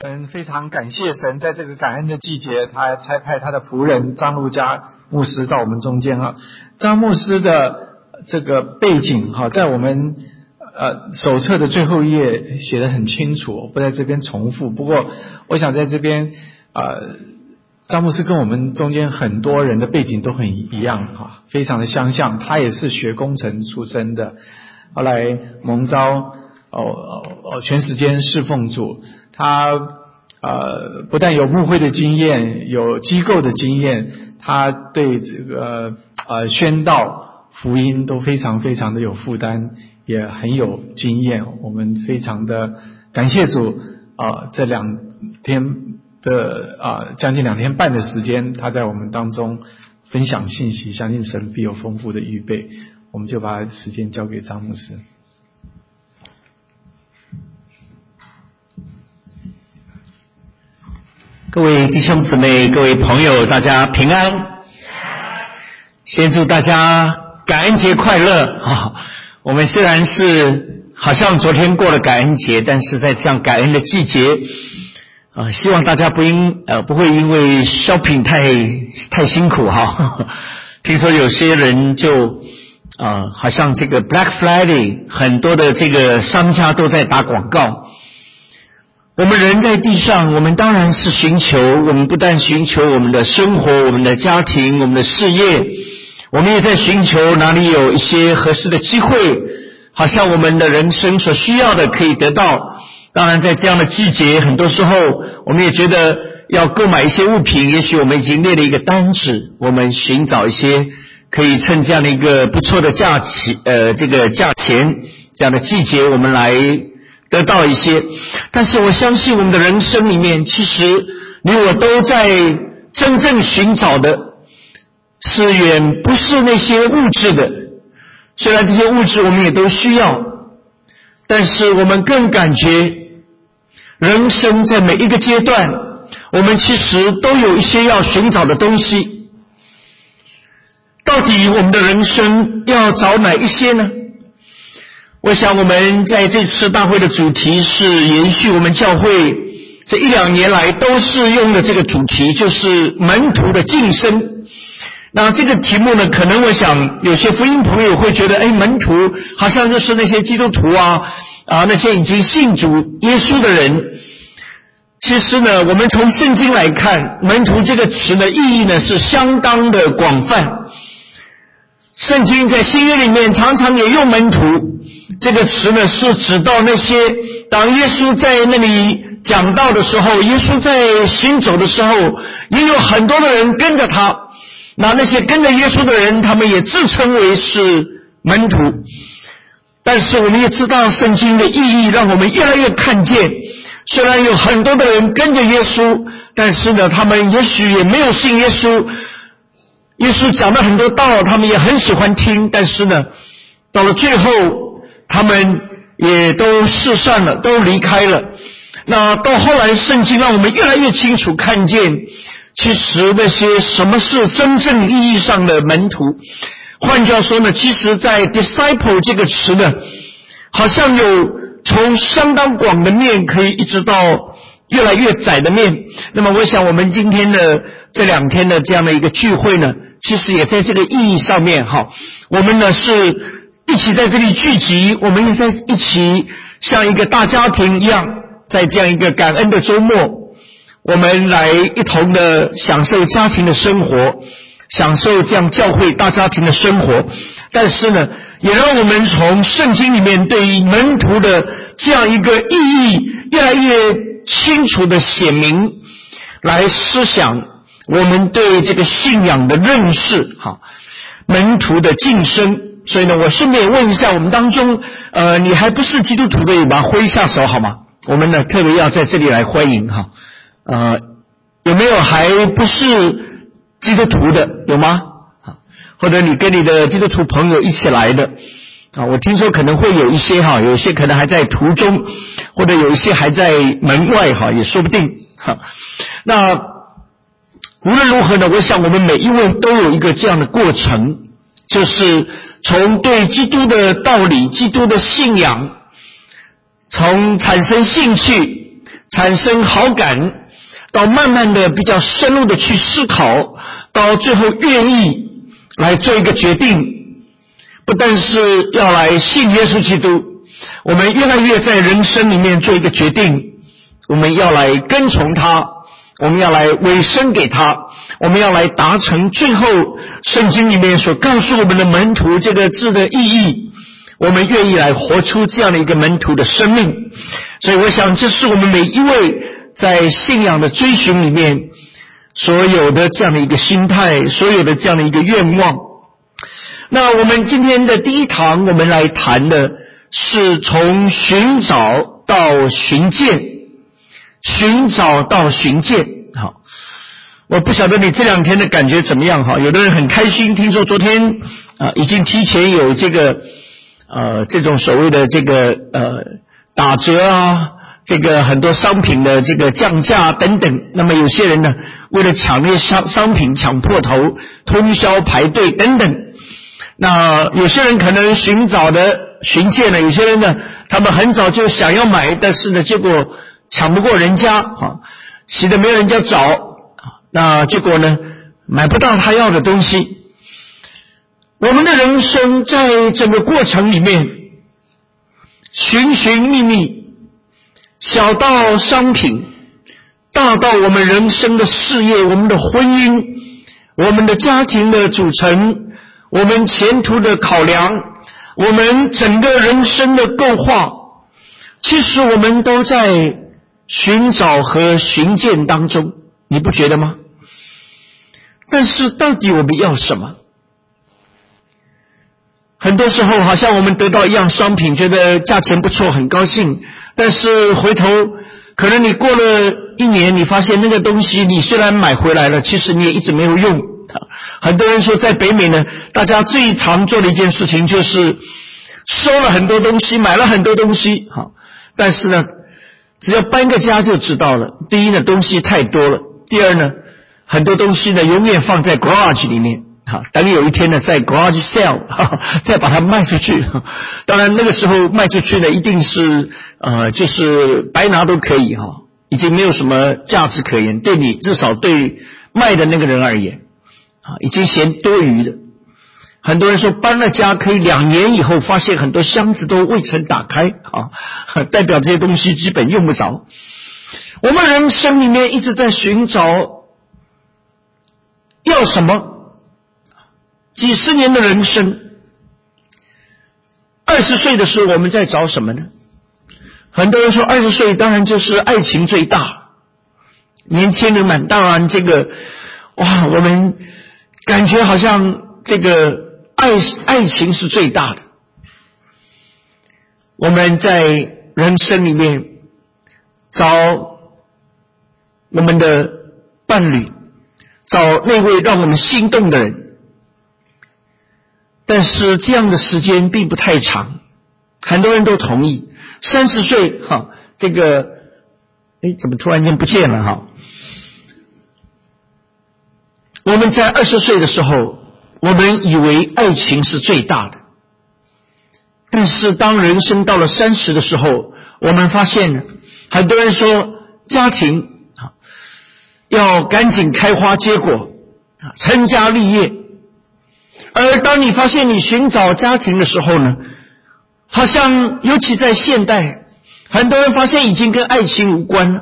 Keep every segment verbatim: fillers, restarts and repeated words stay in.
嗯，非常感谢神，在这个感恩的季节，他差派他的仆人张路加牧师到我们中间哈。张牧师的这个背景哈，在我们呃手册的最后一页写得很清楚，我不在这边重复。不过，我想在这边呃，张牧师跟我们中间很多人的背景都很一样哈，非常的相像。他也是学工程出身的，后来蒙召哦哦全时间侍奉主。他呃不但有牧会的经验，有机构的经验，他对这个呃宣道福音都非常非常的有负担，也很有经验。我们非常的感谢主啊、呃，这两天的啊、呃、将近两天半的时间，他在我们当中分享信息，相信神必有丰富的预备。我们就把时间交给张牧师。 各位弟兄姊妹，各位朋友，大家平安。先祝大家感恩节快乐啊！我们虽然是好像昨天过了感恩节，但是在这样感恩的季节啊，希望大家不因呃不会因为 shopping 太太辛苦哈。听说有些人就啊，好像这个 Black Friday 很多的这个商家都在打广告。我们人在地上，我们当然是寻求，我们不但寻求我们的生活，我们的家庭，我们的事业，我们也在寻求哪里有一些合适的机会，好像我们的人生所需要的可以得到。当然在这样的季节，很多时候我们也觉得要购买一些物品，也许我们已经列了一个单子，我们寻找一些可以趁这样的一个不错的价钱呃这个价钱这样的季节，我们来得到一些。但是我相信我们的人生里面，其实你我都在真正寻找的是远不是那些物质的，虽然这些物质我们也都需要，但是我们更感觉人生在每一个阶段，我们其实都有一些要寻找的东西。到底我们的人生要找哪一些呢？我想我们在这次大会的主题是延续我们教会这一两年来都是用的这个主题，就是门徒的晋升。那这个题目呢，可能我想有些福音朋友会觉得，哎，门徒好像就是那些基督徒啊啊那些已经信主耶稣的人。其实呢，我们从圣经来看，门徒这个词的意义呢是相当的广泛。圣经在新约里面常常也用门徒这个词呢，是指到那些当耶稣在那里讲道的时候，耶稣在行走的时候，也有很多的人跟着他。那那些跟着耶稣的人，他们也自称为是门徒。但是我们也知道圣经的意义，让我们越来越看见，虽然有很多的人跟着耶稣，但是呢，他们也许也没有信耶稣。耶稣讲了很多道，他们也很喜欢听，但是呢，到了最后他们也都释散了，都离开了。那到后来圣经让我们越来越清楚看见，其实那些什么是真正意义上的门徒。换句话说呢，其实在 disciple 这个词呢，好像有从相当广的面可以一直到越来越窄的面。那么我想我们今天的这两天的这样的一个聚会呢，其实也在这个意义上面哈，我们呢是一起在这里聚集，我们也在一起像一个大家庭一样，在这样一个感恩的周末，我们来一同的享受家庭的生活，享受这样教会大家庭的生活。但是呢，也让我们从圣经里面对于门徒的这样一个意义越来越清楚的显明，来思想我们对这个信仰的认识哈，门徒的晋升。所以呢，我顺便问一下我们当中呃，你还不是基督徒的有吗？挥一下手好吗？我们呢特别要在这里来欢迎哈。呃，有没有还不是基督徒的？有吗？或者你跟你的基督徒朋友一起来的啊？我听说可能会有一些哈，有一些可能还在途中，或者有一些还在门外哈，也说不定哈。那无论如何呢，我想我们每一位都有一个这样的过程，就是从对基督的道理、基督的信仰，从产生兴趣， 产生好感，到慢慢的比较深入的去思考，到最后愿意来做一个决定，不但是要来信耶稣基督，我们越来越在人生里面做一个决定，我们要来跟从他，我们要来委身给他，我们要来达成最后圣经里面所告诉我们的门徒这个字的意义，我们愿意来活出这样的一个门徒的生命。所以我想这是我们每一位在信仰的追寻里面所有的这样的一个心态，所有的这样的一个愿望。那我们今天的第一堂我们来谈的是从寻找到寻见，寻找到寻见。好，我不晓得你这两天的感觉怎么样哈？有的人很开心，听说昨天啊、呃、已经提前有这个呃这种所谓的这个呃打折啊，这个很多商品的这个降价等等。那么有些人呢，为了抢那些商商品抢破头，通宵排队等等。那有些人可能寻找的寻见了，有些人呢，他们很早就想要买，但是呢，结果抢不过人家啊，骑的没有人家早，那结果呢，买不到他要的东西。我们的人生在整个过程里面，寻寻觅觅，小到商品，大到我们人生的事业，我们的婚姻，我们的家庭的组成，我们前途的考量，我们整个人生的构化，其实我们都在寻找和寻见当中，你不觉得吗？但是到底我们要什么？很多时候好像我们得到一样商品，觉得价钱不错，很高兴，但是回头可能你过了一年，你发现那个东西你虽然买回来了，其实你也一直没有用。很多人说在北美呢，大家最常做的一件事情就是收了很多东西，买了很多东西，好，但是呢只要搬个家就知道了，第一呢东西太多了，第二呢很多东西呢永远放在 garage 里面，好，等有一天呢在 garage sale 再把它卖出去。当然那个时候卖出去呢一定是呃就是白拿都可以哈，已经没有什么价值可言，对你至少对卖的那个人而言啊，已经嫌多余的。很多人说搬了家可以两年以后发现很多箱子都未曾打开啊，代表这些东西基本用不着。我们人生里面一直在寻找要什么，几十年的人生，二十岁的时候我们在找什么呢？很多人说二十岁当然就是爱情最大，年轻人们当然这个哇，我们感觉好像这个爱爱情是最大的。我们在人生里面找我们的伴侣，找那位让我们心动的人，但是这样的时间并不太长。很多人都同意三十岁哈，这个诶怎么突然间不见了哈？我们在二十岁的时候，我们以为爱情是最大的，但是当人生到了三十的时候，我们发现呢，很多人说家庭要赶紧开花结果，成家立业，而当你发现你寻找家庭的时候呢，好像尤其在现代，很多人发现已经跟爱情无关了。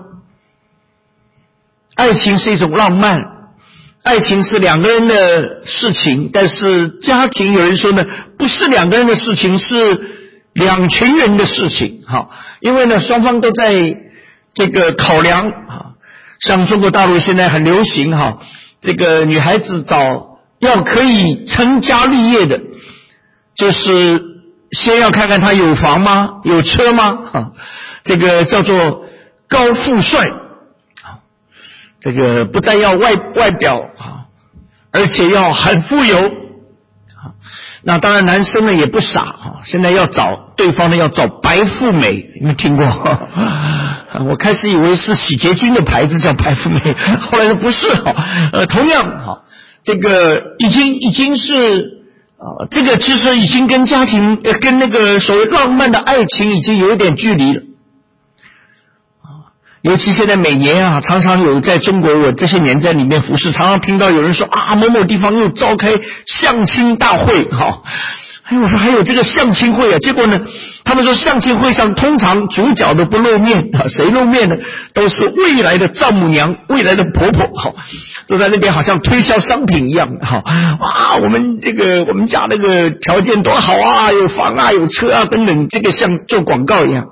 爱情是一种浪漫，爱情是两个人的事情，但是家庭有人说呢，不是两个人的事情，是两群人的事情。好，因为呢双方都在这个考量，像中国大陆现在很流行哈，这个女孩子找要可以成家立业的，就是先要看看她有房吗？有车吗？这个叫做高富帅。这个不但要外外表啊，而且要很富有啊。那当然男生呢也不傻啊，现在要找对方呢要找白富美，有没有听过？我开始以为是洗洁精的牌子叫白富美，后来说不是哈。呃，同样哈，这个已经已经是啊，这个其实已经跟家庭呃跟那个所谓浪漫的爱情已经有一点距离了。 尤其现在每年啊，常常有在中国我这些年在里面服侍，常常听到有人说啊，某某地方又召开相亲大会，好。哎，我说还有这个相亲会啊，结果呢，他们说相亲会上通常主角都不露面啊，谁露面呢？都是未来的丈母娘、未来的婆婆，好，都在那边好像推销商品一样，好，哇，我们这个我们家那个条件多好啊，有房啊，有车啊等等，这个像做广告一样。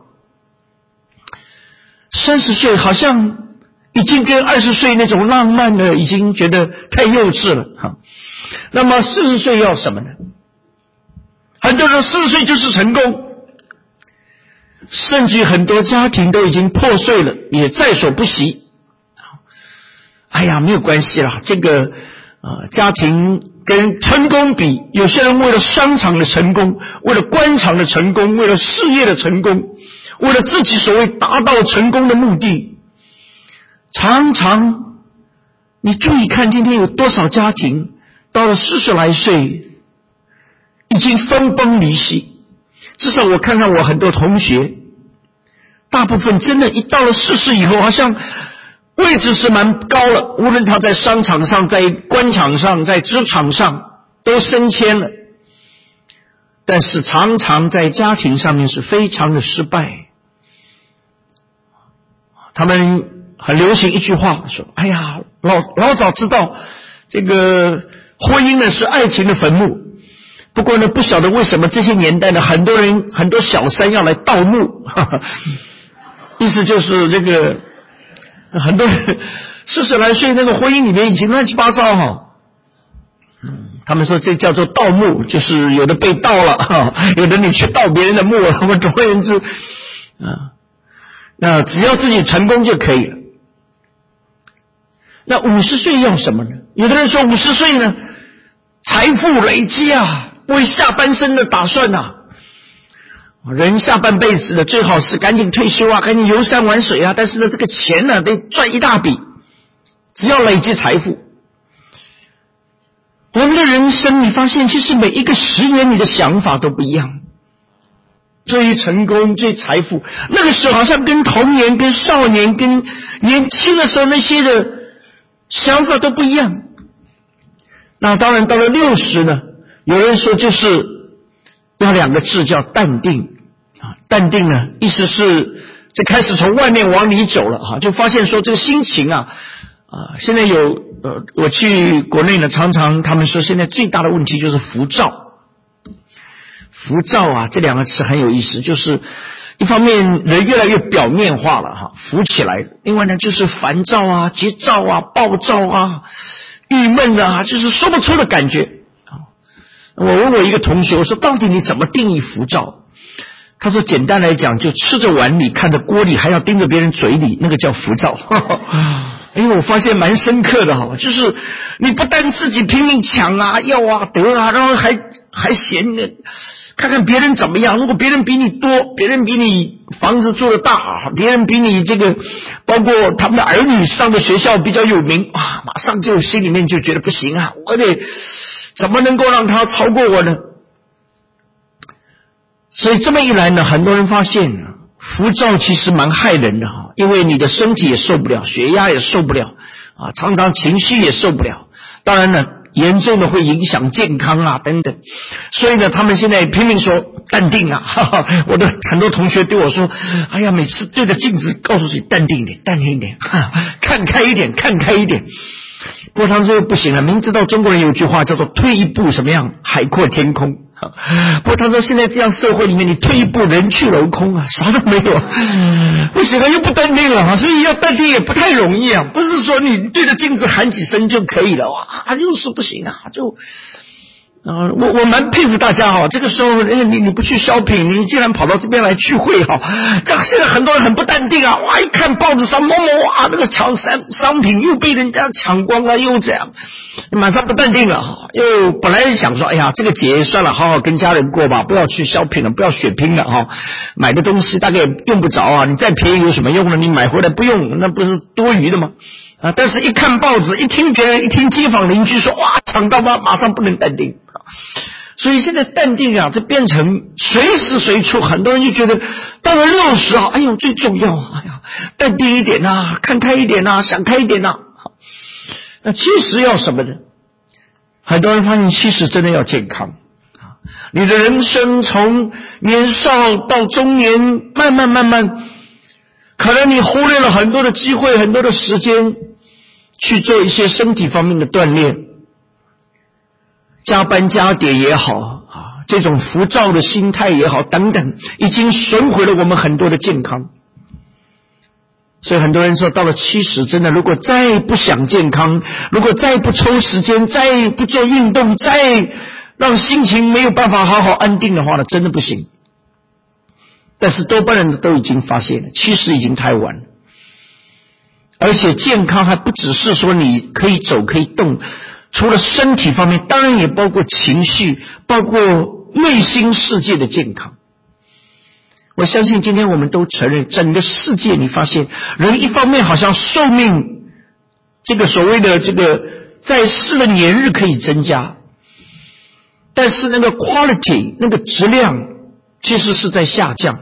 三十岁好像已经跟二十岁那种浪漫的已经觉得太幼稚了哈。那么四十岁要什么呢？很多人四十岁就是成功，甚至很多家庭都已经破碎了，也在所不惜。哎呀，没有关系啦，这个呃家庭跟成功比，有些人为了商场的成功，为了官场的成功，为了事业的成功，为了自己所谓达到成功的目的，常常你注意看今天有多少家庭到了四十来岁已经分崩离析。至少我看看我很多同学，大部分真的一到了四十以后，好像位置是蛮高了，无论他在商场上，在官场上，在职场上都升迁了，但是常常在家庭上面是非常的失败。他们很流行一句话说，哎呀，老老早知道这个婚姻呢是爱情的坟墓，不过呢不晓得为什么这些年代呢，很多人很多小三要来盗墓，呵呵，意思就是这个很多人四十来岁那个婚姻里面已经乱七八糟哈。嗯，他们说这叫做盗墓，就是有的被盗了哈，有的你去盗别人的墓，我们总而言之啊，那只要自己成功就可以了。那五十岁要什么呢？有的人说五十岁呢，财富累积啊，为下半生的打算啊。人下半辈子呢，最好是赶紧退休啊，赶紧游山玩水啊。但是呢，这个钱呢，得赚一大笔，只要累积财富。我们的人生，你发现其实每一个十年，你的想法都不一样。追成功、追财富，那个时候好像跟童年、跟少年、跟年轻的时候那些的想法都不一样。那当然到了六十呢，有人说就是要两个字叫淡定啊，淡定呢，意思是这开始从外面往里走了哈，就发现说这个心情啊啊，现在有呃，我去国内呢，常常他们说现在最大的问题就是浮躁。浮躁啊，这两个词很有意思，就是一方面人越来越表面化了哈，浮起来；另外呢，就是烦躁啊、急躁啊、暴躁啊、郁闷啊，就是说不出的感觉。我问我一个同学，我说到底你怎么定义浮躁？他说简单来讲，就吃着碗里看着锅里，还要盯着别人嘴里，那个叫浮躁。因为我发现蛮深刻的哈，就是你不但自己拼命抢啊、要啊、得啊，然后还还嫌呢。看看别人怎么样，如果别人比你多，别人比你房子住得大，别人比你这个包括他们的儿女上的学校比较有名啊，马上就心里面就觉得不行啊，我得怎么能够让他超过我呢？所以这么一来呢，很多人发现浮躁其实蛮害人的哈，因为你的身体也受不了，血压也受不了啊，常常情绪也受不了，当然呢严重的会影响健康啊等等，所以呢他们现在拼命说淡定啊，哈哈，我的很多同学对我说，哎呀，每次对着镜子告诉自己淡定一点，淡定一点，哈，看开一点，看开一点。不过他们说不行了，明知道中国人有句话叫做退一步什么样海阔天空。不过他说现在这样社会里面，你退一步人去楼空啊，啥都没有，不行了，又不淡定了，所以要淡定也不太容易啊，不是说你对着镜子喊几声就可以了，哇，又是不行啊，就啊，我我蛮佩服大家哈，这个时候你你不去shopping，你竟然跑到这边来聚会哈，这现在很多人很不淡定啊，哇，一看报纸上某某哇那个抢商商品又被人家抢光了，又这样，马上不淡定了哈，又本来想说，哎呀，这个节算了，好好跟家人过吧，不要去shopping了，不要血拼了哈，买的东西大概用不着啊，你再便宜有什么用呢？你买回来不用，那不是多余的吗？啊！但是一看报纸，一听别人，一听街坊邻居说，哇，抢到吗？马上不能淡定。 所以现在淡定啊，这变成随时随处，很多人就觉得到了六十啊，哎呦最重要啊，哎呀，淡定一点啊，看开一点啊，想开一点啊。那七十要什么呢？很多人发现七十真的要健康。你的人生从年少到中年，慢慢慢慢，可能你忽略了很多的机会，很多的时间去做一些身体方面的锻炼，加班加点也好啊，这种浮躁的心态也好等等，已经损毁了我们很多的健康。所以很多人说到了七十，真的如果再不想健康，如果再不抽时间，再不做运动，再让心情没有办法好好安定的话呢，真的不行。但是多半人都已经发现了，七十已经太晚了。而且健康还不只是说你可以走可以动，除了身体方面，当然也包括情绪，包括内心世界的健康。我相信今天我们都承认，整个世界你发现人一方面好像寿命这个所谓的这个在世的年日可以增加，但是那个 quality 那个质量其实是在下降。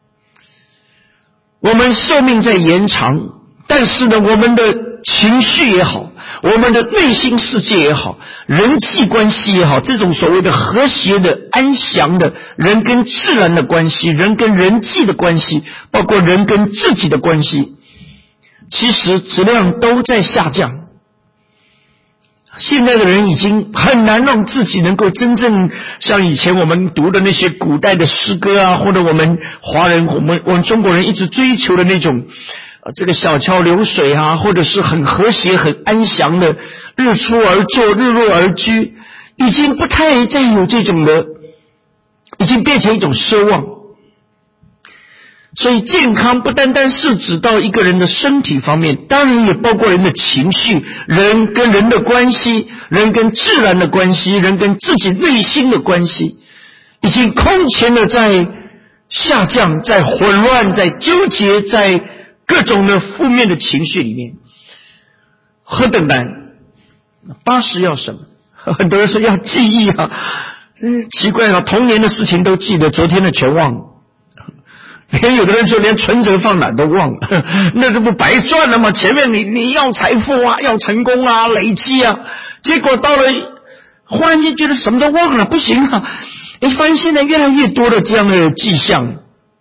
我们寿命在延长，但是呢我们的情绪也好，我们的内心世界也好，人际关系也好，这种所谓的和谐的安详的人跟自然的关系，人跟人际的关系，包括人跟自己的关系，其实质量都在下降。现在的人已经很难让自己能够真正像以前我们读的那些古代的诗歌啊，或者我们华人我们我们中国人一直追求的那种这个小桥流水啊，或者是很和谐很安详的日出而作日落而居，已经不太再有这种的，已经变成一种奢望。所以健康不单单是指到一个人的身体方面，当然也包括人的情绪，人跟人的关系，人跟自然的关系，人跟自己内心的关系，已经空前的在下降，在混乱，在纠结，在各种的负面的情绪里面，何等难。八十要什么？很多人说要记忆啊，嗯，奇怪了，童年的事情都记得，昨天的全忘了。连有的人说连存折放哪都忘了，那这不白赚了吗？前面你你要财富啊，要成功啊，累积啊，结果到了忽然间觉得什么都忘了，不行啊！你发现现在越来越多的这样的迹象。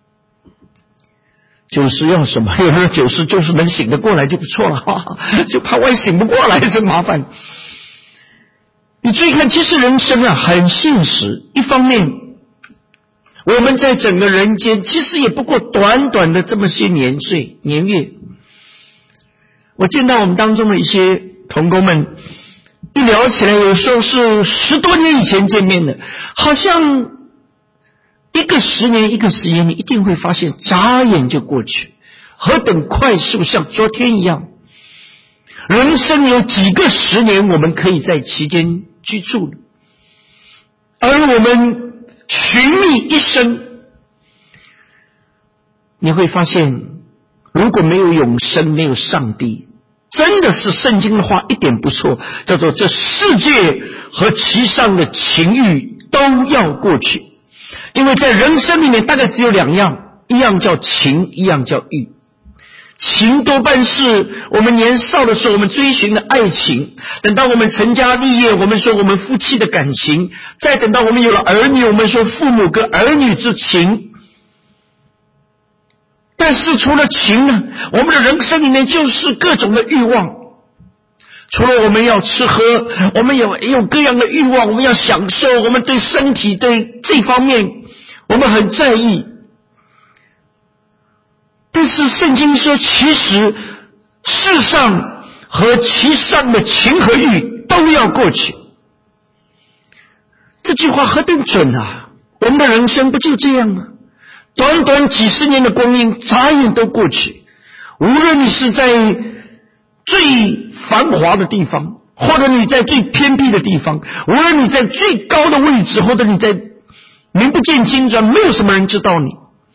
九十要什么？有人说九十就是能醒得过来就不错了，就怕万一醒不过来真麻烦。你注意看，其实人生啊很现实，一方面我们在整个人间其实也不过短短的这么些年岁年月。我见到我们当中的一些同工们一聊起来，有时候是十多年以前见面的，好像一个十年一个十年，你一定会发现眨眼就过去，何等快速，像昨天一样。人生有几个十年我们可以在其间居住的，而我们寻觅一生，你会发现如果没有永生，没有上帝，真的是圣经的话一点不错，叫做这世界和其上的情欲都要过去。因为在人生里面大概只有两样，一样叫情，一样叫欲。情多半是我们年少的时候我们追寻的爱情，等到我们成家立业，我们说我们夫妻的感情，再等到我们有了儿女，我们说父母跟儿女之情。但是除了情呢，我们的人生里面就是各种的欲望，除了我们要吃喝，我们有有各样的欲望，我们要享受，我们对身体对这方面我们很在意。但是圣经说，其实世上和其上的情和欲都要过去。这句话何等准啊！我们的人生不就这样吗？短短几十年的光阴，眨眼都过去。无论你是在最繁华的地方，或者你在最偏僻的地方，无论你在最高的位置，或者你在名不见经传，没有什么人知道你。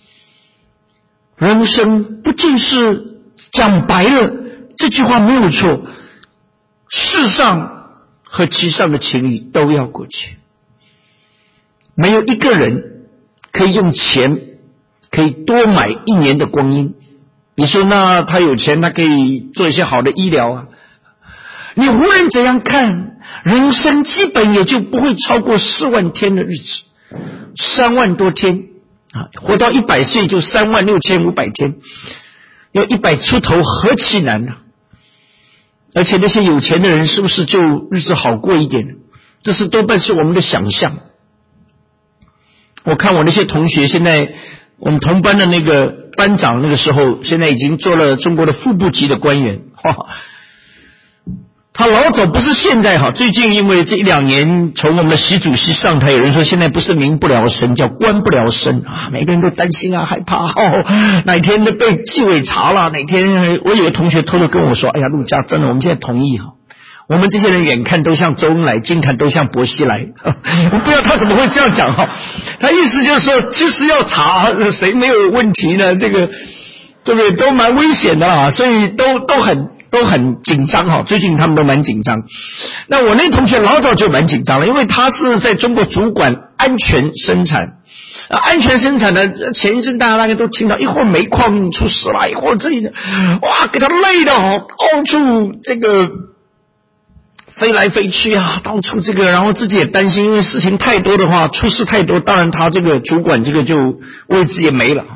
人生不尽是讲白了，这句话没有错，世上和其上的情欲都要过去。 没有一个人可以用钱可以多买一年的光阴。你说那他有钱，他可以做一些好的医疗啊。你无论怎样看，人生基本也就不会超过四万天的日子，三万多天啊，活到一百岁就三万六千五百天，要一百出头何其难呢？而且那些有钱的人是不是就日子好过一点？这是多半是我们的想象。我看我那些同学，现在我们同班的那个班长，那个时候现在已经做了中国的副部级的官员，哈，他老早不是现在哈，最近因为这一两年从我们的习主席上台，有人说现在不是民不聊生，叫官不聊生啊，每个人都担心啊，害怕哦，哪天都被纪委查了，哪天我有个同学偷偷跟我说，哎呀，陆家真的，我们现在同意哈。我们这些人远看都像周恩来，近看都像薄熙来。我不知道他怎么会这样讲哈？他意思就是说，其实要查谁没有问题呢？这个对不对？都蛮危险的啦，所以都都很都很紧张哈。最近他们都蛮紧张。那我那同学老早就蛮紧张了，因为他是在中国主管安全生产。啊，安全生产的前一阵大家大概都听到，一会儿煤矿出事了，一会儿这里的，哇，给他累的好，到处这个。飞来飞去啊，到处这个，然后自己也担心，因为事情太多的话，出事太多，当然他这个主管这个就位置也没了。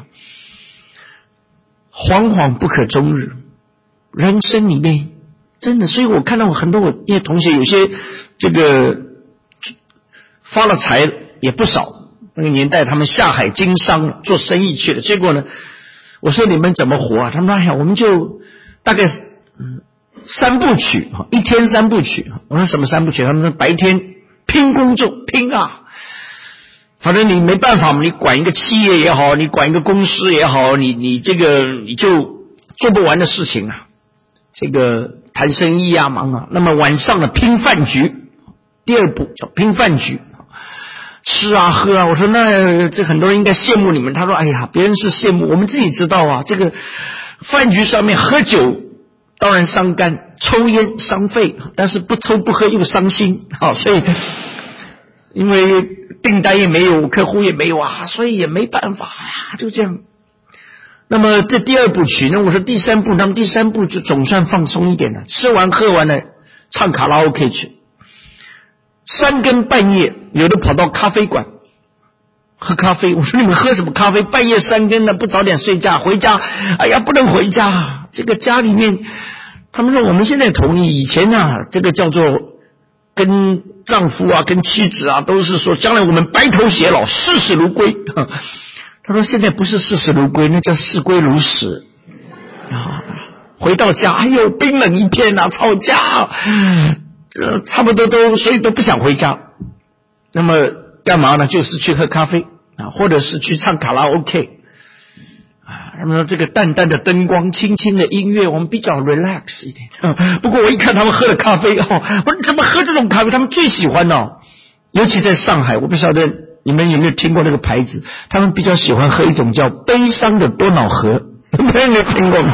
惶惶不可终日，人生里面真的，所以我看到我很多我那些同学，有些这个发了财也不少，那个年代他们下海经商做生意去了，结果呢，我说你们怎么活啊？他们说哎呀，我们就大概是嗯。三部曲，一天三部曲。我说什么三部曲？他们说白天拼工作，拼啊，反正你没办法嘛，你管一个企业也好，你管一个公司也好，你你这个你就做不完的事情啊，这个谈生意啊，忙啊。那么晚上的拼饭局，第二步叫拼饭局，吃啊喝啊。我说那这很多人应该羡慕你们。他说哎呀，别人是羡慕，我们自己知道啊，这个饭局上面喝酒。当然伤肝，抽烟伤肺，但是不抽不喝又伤心，好，所以因为订单也没有，客户也没有啊，所以也没办法呀，就这样。那么这第二部曲呢，我说第三部，他们第三部就总算放松一点了，吃完喝完了，唱卡拉 OK 去，三更半夜有的跑到咖啡馆喝咖啡。我说你们喝什么咖啡？半夜三更的不早点睡觉，回家，哎呀，不能回家。这个家里面，他们说我们现在同意，以前啊，这个叫做跟丈夫啊、跟妻子啊，都是说将来我们白头偕老，视死如归。他说现在不是视死如归，那叫视归如死啊！回到家，哎呦，冰冷一片啊，吵架，呃，差不多都，所以都不想回家。那么干嘛呢？就是去喝咖啡啊，或者是去唱卡拉 OK。他们说这个淡淡的灯光，轻轻的音乐，我们比较 relax 一点。不过我一看他们喝的咖啡，哦，我说怎么喝这种咖啡？他们最喜欢哦，尤其在上海，我不晓得你们有没有听过那个牌子？他们比较喜欢喝一种叫悲伤的多瑙河，你们有没有听过？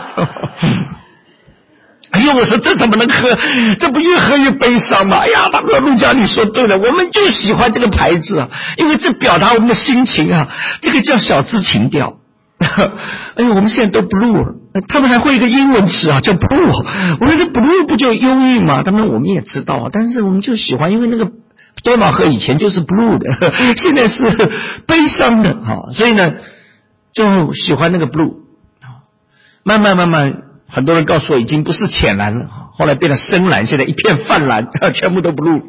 哎呦，我说这怎么能喝？这不越喝越悲伤吗？哎呀，他们说陆家你说对了，我们就喜欢这个牌子啊，因为这表达我们的心情啊，这个叫小资情调。哎呦，我们现在都 blue 了，他们还会一个英文词啊，叫 blue。我说这 blue 不就忧郁吗？他们我们也知道啊，但是我们就喜欢，因为那个多瑙河以前就是 blue 的，现在是悲伤的啊，所以呢就喜欢那个 blue。慢慢慢慢，很多人告诉我已经不是浅蓝了，后来变得深蓝，现在一片泛蓝，全部都 blue。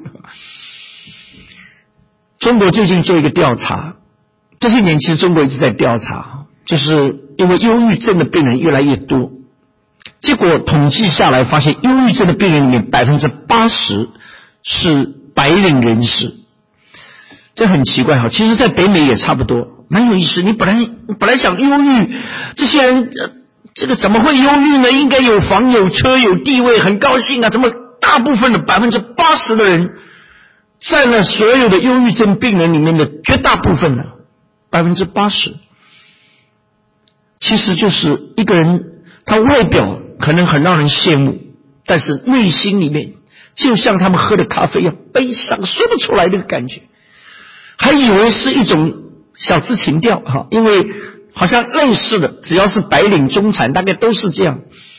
中国最近做一个调查，这些年其实中国一直在调查。就是因为忧郁症的病人越来越多，结果统计下来发现，忧郁症的病人里面百分之八十是白领人士，这很奇怪哈。其实，在北美也差不多，蛮有意思。你本来本来想忧郁，这些人、呃、这个怎么会忧郁呢？应该有房有车有地位，很高兴啊。怎么大部分的百分之八十的人占了所有的忧郁症病人里面的绝大部分呢？百分之八十。其实就是一个人，他外表可能很让人羡慕，但是内心里面就像他们喝的咖啡一样悲伤，说不出来那个感觉。 还以为是一种小资情调哈，因为好像类似的，只要是白领中产，大概都是这样。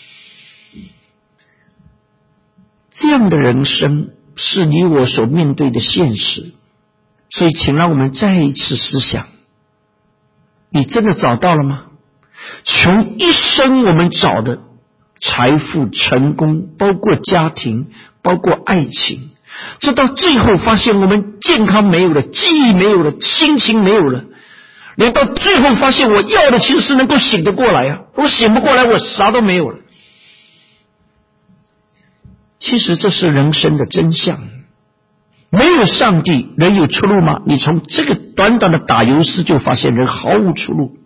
这样的人生是你我所面对的现实，所以请让我们再一次思想，你真的找到了吗？从一生我们找的财富、成功，包括家庭，包括爱情，这到最后发现我们健康没有了，记忆没有了，心情没有了，连到最后发现我要的其实是能够醒得过来啊！我醒不过来，我啥都没有了。其实这是人生的真相。没有上帝，人有出路吗？你从这个短短的打油诗就发现人毫无出路。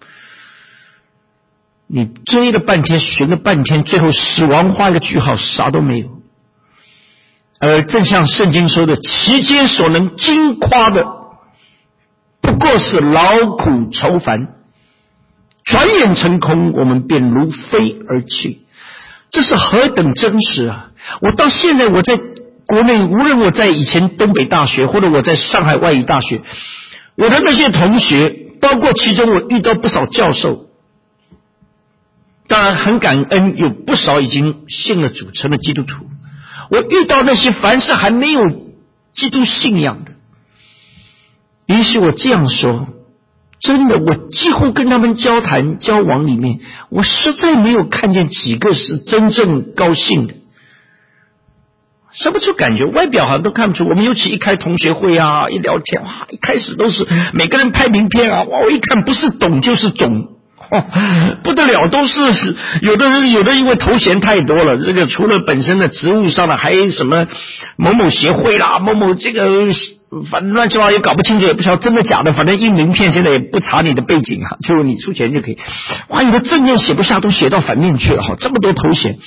你追了半天，寻了半天，最后死亡画一个句号，啥都没有。而正像圣经说的，其间所能经夸的，不过是劳苦愁烦，转眼成空，我们便如飞而去。这是何等真实啊！我到现在我在国内，无论我在以前东北大学，或者我在上海外语大学，我的那些同学，包括其中我遇到不少教授，当然很感恩，有不少已经信了主，成了基督徒。我遇到那些凡是还没有基督信仰的，也许我这样说，真的，我几乎跟他们交谈交往里面，我实在没有看见几个是真正高兴的。什么就感觉外表好像都看不出。我们尤其一开同学会啊，一聊天哇，一开始都是每个人拍名片啊，哇，我一看不是懂就是懂。哦，不得了，都是有的人，有的因为头衔太多了，这个除了本身的职务上的，还有什么某某协会啦，某某这个，反正乱七八糟也搞不清楚，也不知道真的假的，反正印名片现在也不查你的背景啊，就你出钱就可以。哇，有的证件写不下，都写到反面去了，哈，这么多头衔。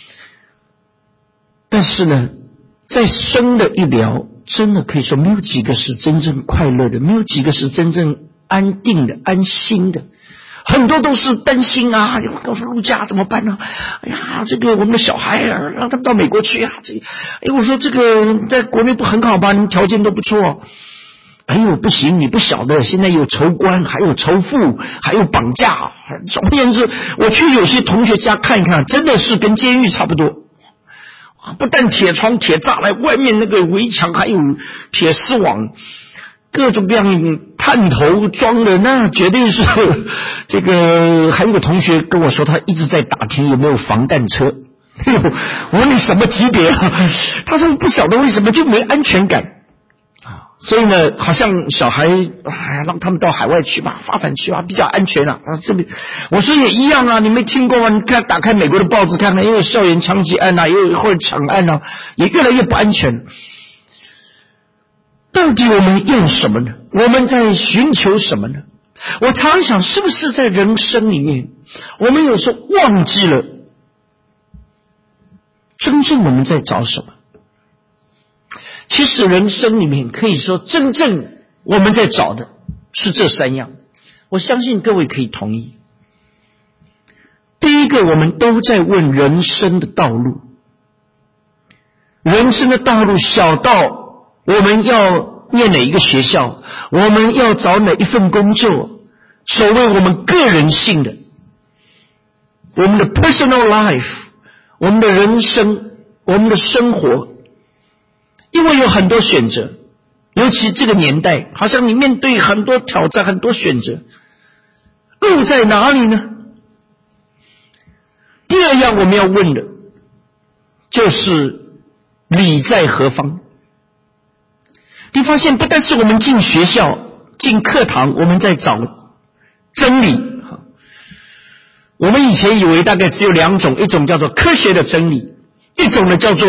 但是呢，在生的一聊，真的可以说没有几个是真正快乐的，没有几个是真正安定的、安心的。很多都是担心啊，告诉陆家怎么办呢？哎呀，这个我们的小孩啊，让他们到美国去啊。这，哎，我说这个在国内不很好吧？你们条件都不错。哎呦，不行，你不晓得，现在有仇官，还有仇富，还有绑架。总而言之，我去有些同学家看一看，真的是跟监狱差不多。不但铁窗、铁栅栏，外面那个围墙还有铁丝网。各种各样探头装的，那绝对是这个。还有个同学跟我说，他一直在打听有没有防弹车。我问你什么级别啊？他说不晓得为什么就没安全感啊。所以呢，好像小孩哎，让他们到海外去吧，发展去吧，比较安全啊。啊，这里我说也一样啊，你没听过吗？你看打开美国的报纸看看，也有校园枪击案啊，也有或者抢案啊，也越来越不安全。到底我们要什么呢？我们在寻求什么呢？我常想，是不是在人生里面，我们有时候忘记了真正我们在找什么？其实人生里面可以说，真正我们在找的是这三样。我相信各位可以同意。第一个，我们都在问人生的道路。人生的道路小到我们要念哪一个学校，我们要找哪一份工作，所谓我们个人性的，我们的 personal life， 我们的人生，我们的生活，因为有很多选择，尤其这个年代，好像你面对很多挑战，很多选择，路在哪里呢？第二样我们要问的就是理在何方。你发现不但是我们进学校进课堂我们在找真理，我们以前以为大概只有两种，一种叫做科学的真理，一种呢叫做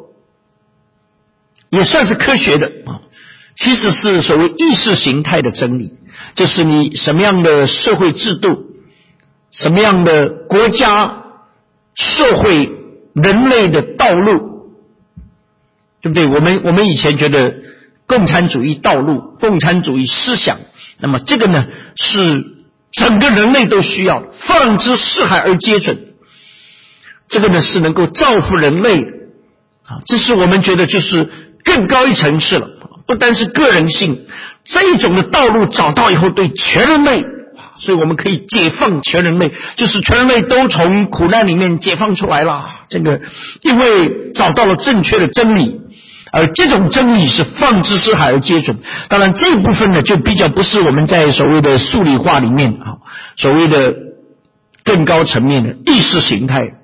也算是科学的，其实是所谓意识形态的真理，就是你什么样的社会制度，什么样的国家社会人类的道路，对不对？我们我们以前觉得共产主义道路，共产主义思想，那么这个呢是整个人类都需要的，放之四海而皆准，这个呢是能够造福人类的啊，这是我们觉得就是更高一层次了，不单是个人性， 这种的道路找到以后，对全人类，所以我们可以解放全人类，就是全人类都从苦难里面解放出来了。这个因为找到了正确的真理，而这种真理是放之四海而皆准。当然这一部分呢，就比较不是我们在所谓的数理化里面啊，所谓的更高层面的意识形态。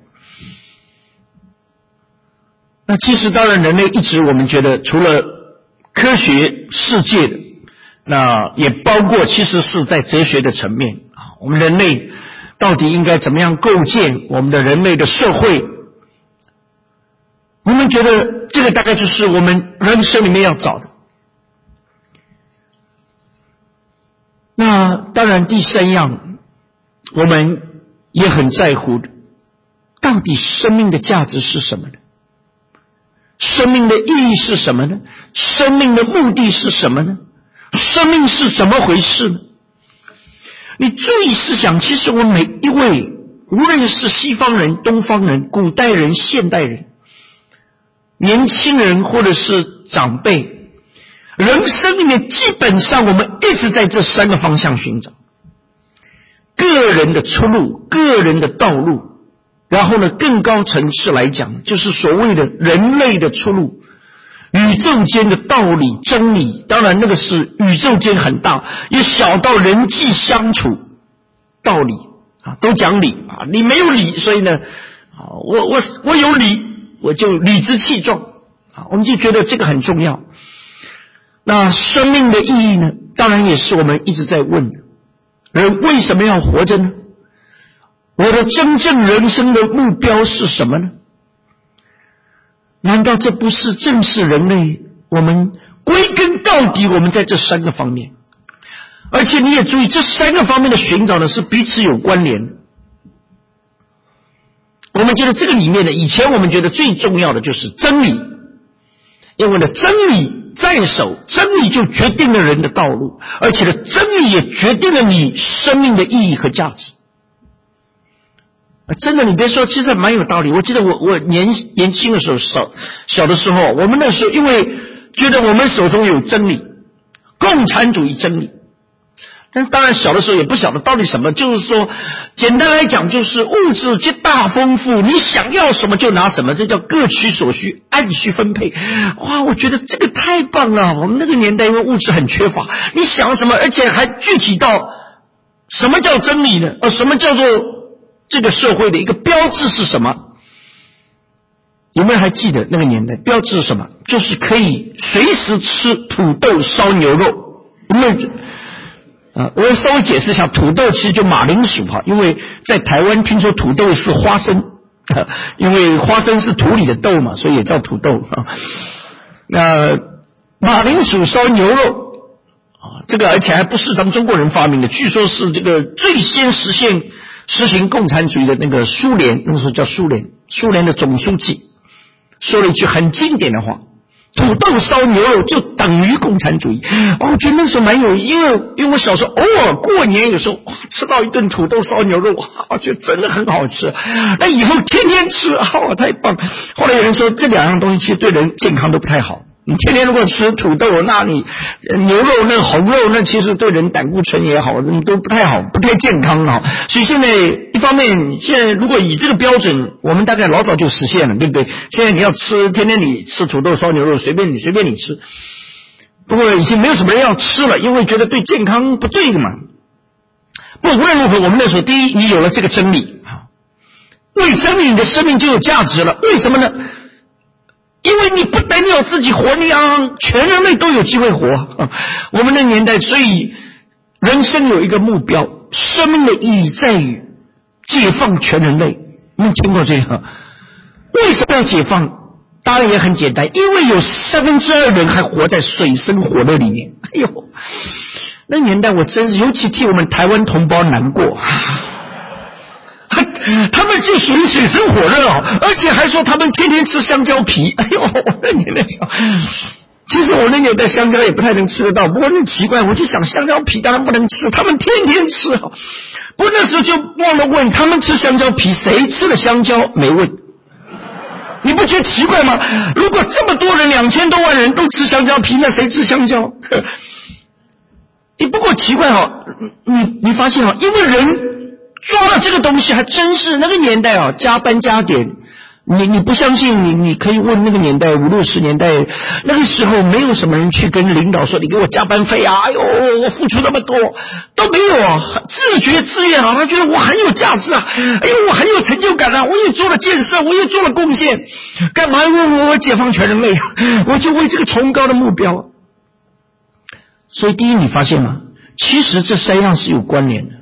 那其实当然人类一直我们觉得除了科学世界的，那也包括其实是在哲学的层面啊，我们人类到底应该怎么样构建我们的人类的社会？我们觉得这个大概就是我们人生里面要找的。那当然第三样我们也很在乎的，到底生命的价值是什么呢？生命的意义是什么呢？生命的目的是什么呢？生命是怎么回事呢？你注意思想，其实我们每一位，无论是西方人、东方人、古代人、现代人，年轻人或者是长辈，人生里面基本上我们一直在这三个方向寻找：个人的出路、个人的道路，然后呢，更高层次来讲，就是所谓的人类的出路，宇宙间的道理、真理。当然那个是宇宙间很大，也小到人际相处道理啊，都讲理啊。你没有理，所以呢，啊，我我我有理，我就理直气壮啊，我们就觉得这个很重要。那生命的意义呢，当然也是我们一直在问的：人为什么要活着呢？我的真正人生的目标是什么呢？难道这不是正是人类我们归根到底我们在这三个方面？而且你也注意，这三个方面的寻找呢是彼此有关联的。我们觉得这个里面呢，以前我们觉得最重要的就是真理，因为呢真理在手，真理就决定了人的道路，而且呢真理也决定了你生命的意义和价值。真的，你别说，其实蛮有道理。我记得我我年年轻的时候，小小的时候，我们那时候因为觉得我们手中有真理，共产主义真理。但是当然小的时候也不晓得到底什么，就是说简单来讲就是物质极大丰富，你想要什么就拿什么，这叫各取所需，按需分配。哇，我觉得这个太棒了。我们那个年代因为物质很缺乏，你想什么，而且还具体到什么叫真理呢？呃，什么叫做这个社会的一个标志是什么？有没有还记得那个年代标志是什么？就是可以随时吃土豆烧牛肉。有没有啊？我稍微解释一下，土豆其实就马铃薯哈，因为在台湾听说土豆是花生，因为花生是土里的豆嘛，所以也叫土豆啊。那马铃薯烧牛肉啊，这个而且还不是咱们中国人发明的，据说是这个最先实现实行共产主义的那个苏联，那时候叫苏联，苏联的总书记说了一句很经典的话：土豆烧牛肉就等于共产主义。哦，我觉得那时候蛮有，因为因为我小时候偶尔过年有时候哇吃到一顿土豆烧牛肉，哇，我觉得真的很好吃。那以后天天吃，哇，太棒！后来有人说这两样东西其实对人健康都不太好。你天天如果吃土豆，那你牛肉那红肉那其实对人胆固醇也好，都不太好，不太健康啊。所以现在一方面，现在如果以这个标准，我们大概老早就实现了，对不对？现在你要吃，天天你吃土豆烧牛肉，随便你随便你吃。不过已经没有什么人要吃了，因为觉得对健康不对的嘛。不过无论如何，我们那时候第一，你有了这个真理啊，为真理你的生命就有价值了。为什么呢？因为你不单要自己活，你让全人类都有机会活。我们的年代，所以人生有一个目标，生命的意义在于解放全人类。你们听过这个？为什么要解放？当然也很简单，因为有三分之二人还活在水深火热里面。哎呦，那年代我真是，尤其替我们台湾同胞难过。他们就属于水深火热哦，而且还说他们天天吃香蕉皮。哎呦，我那年代，其实我那年代香蕉也不太能吃得到，不过很奇怪，我就想香蕉皮当然不能吃，他们天天吃。不过那时候就忘了问他们吃香蕉皮，谁吃了香蕉没问。你不觉得奇怪吗？如果这么多人，两千多万人都吃香蕉皮，那谁吃香蕉？ 你不过奇怪哦，你你发现哦，因为人抓了这个东西，还真是那个年代哦，加班加点。你你不相信，你你可以问那个年代，五六十年代那个时候，没有什么人去跟领导说你给我加班费啊，哎呦我付出那么多都没有啊，自觉自愿啊，他觉得我很有价值啊，哎呦我很有成就感啊，我也做了建设，我也做了贡献，干嘛问我我解放全人类啊？我就为这个崇高的目标。所以第一，你发现吗？其实这三样是有关联的。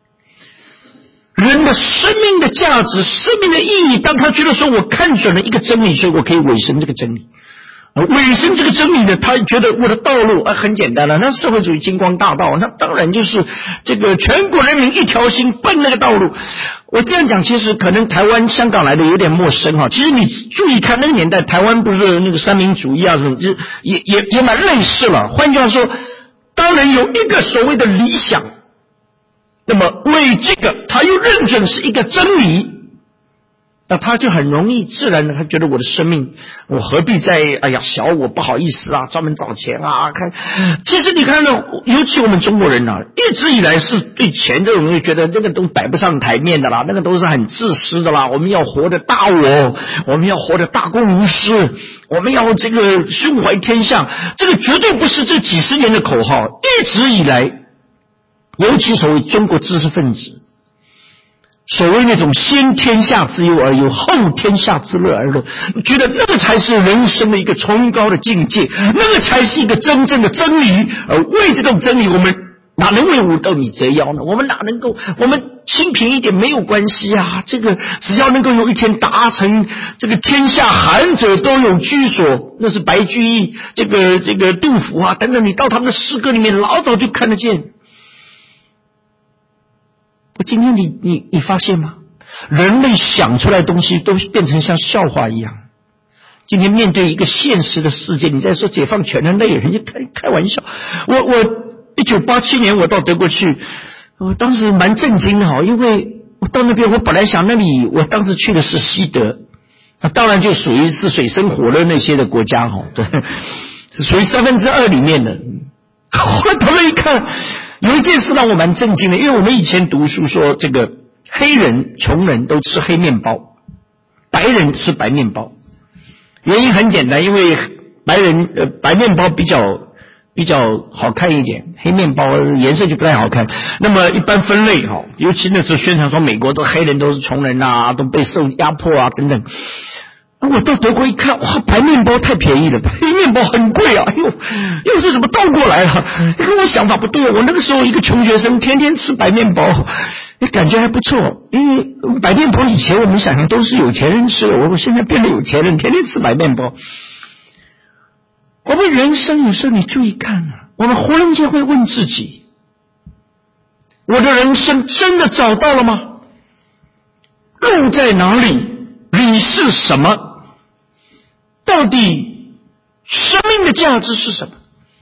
人的生命的价值，生命的意义，当他觉得说我看准了一个真理，所以我可以委身这个真理，委身这个真理呢，他觉得我的道路啊很简单了，那社会主义金光大道，那当然就是这个全国人民一条心奔那个道路。我这样讲其实可能台湾香港来的有点陌生哈，其实你注意看那个年代台湾不是那个三民主义啊什么，就也也也蛮类似了。换句话说，当然有一个所谓的理想，那么为这个他又认准是一个真理，那他就很容易自然的，他觉得我的生命，我何必再哎呀小我不好意思啊，专门找钱啊，看，其实你看到，尤其我们中国人啊，一直以来是对钱这种东西觉得那个都摆不上台面的啦，那个都是很自私的啦，我们要活得大我，我们要活得大公无私，我们要这个胸怀天下，这个绝对不是这几十年的口号，一直以来，尤其所谓中国知识分子。所谓那种先天下之忧而忧，后天下之乐而乐，觉得那个才是人生的一个崇高的境界，那个才是一个真正的真理。而为这种真理，我们哪能为五斗米折腰呢？我们哪能够，我们清贫一点没有关系啊！这个只要能够有一天达成这个天下寒者都有居所，那是白居易、这个这个杜甫啊等等，你到他们的诗歌里面老早就看得见。我今天你你你发现吗？人类想出来的东西都变成像笑话一样。今天面对一个现实的世界，你在说解放全人类，人家开开玩笑。我我一九八七年我到德国去，我当时蛮震惊的哈，因为我到那边，我本来想那里，我当时去的是西德，那当然就属于是水深火热那些的国家哈，对，是属于三分之二里面的。我到那一看。有一件事让我蛮震惊的，因为我们以前读书说，这个黑人、穷人都吃黑面包，白人吃白面包。原因很简单，因为白人呃白面包比较比较好看一点，黑面包颜色就不太好看。那么一般分类哈，尤其那时候宣传说美国的黑人都是穷人啊，都被受压迫啊等等。我到德国一看，哇，白面包太便宜了，黑面包很贵啊！哎呦，又是怎么倒过来了？跟我想法不对，我那个时候一个穷学生，天天吃白面包，感觉还不错。因为白面包以前我们想象都是有钱人吃的，我现在变了有钱人，天天吃白面包。我们人生有时候你注意看啊，我们忽然间会问自己：我的人生真的找到了吗？路在哪里？理是什么？到底生命的价值是什么？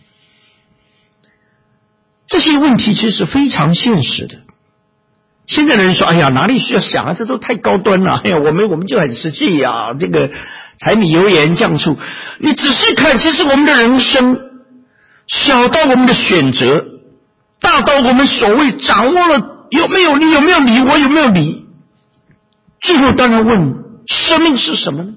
这些问题其实非常现实的。现在的人说：“哎呀，哪里需要想啊？这都太高端了。哎呀，我们我们就很实际啊，这个柴米油盐酱醋。”你仔细看，其实我们的人生，小到我们的选择，大到我们所谓掌握了有没有你有没有你我有没有你，最后当然问生命是什么呢？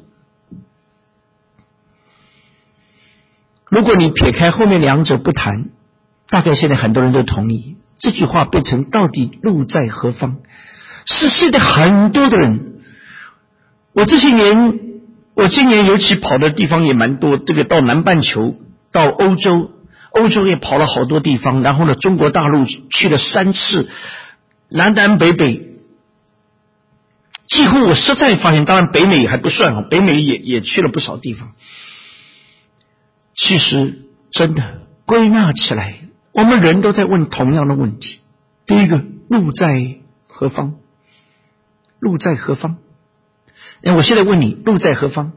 如果你撇开后面两者不谈，大概现在很多人都同意这句话变成到底路在何方，是现在很多的人。我这些年，我今年尤其跑的地方也蛮多，这个到南半球，到欧洲，欧洲也跑了好多地方，然后呢，中国大陆去了三次，南南北北。几乎我实在发现，当然北美还不算哈，北美也也去了不少地方。其实真的归纳起来，我们人都在问同样的问题。第一个，路在何方？路在何方？那我现在问你，路在何方？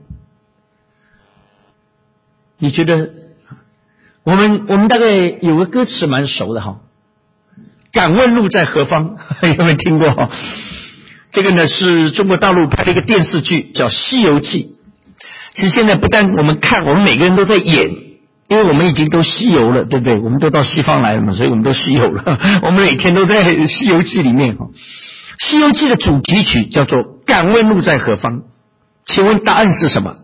你觉得我们我们大概有个歌词蛮熟的哈，敢问路在何方？有没有听过哈？这个呢是中国大陆拍了一个电视剧叫《西游记》。其实现在不但我们看，我们每个人都在演因为我们已经都西游了，对不对？我们都到西方来了嘛，所以我们都西游了。我们每天都在《西游记》里面哈，《西游记》的主题曲叫做《敢问路在何方》，请问答案是什么？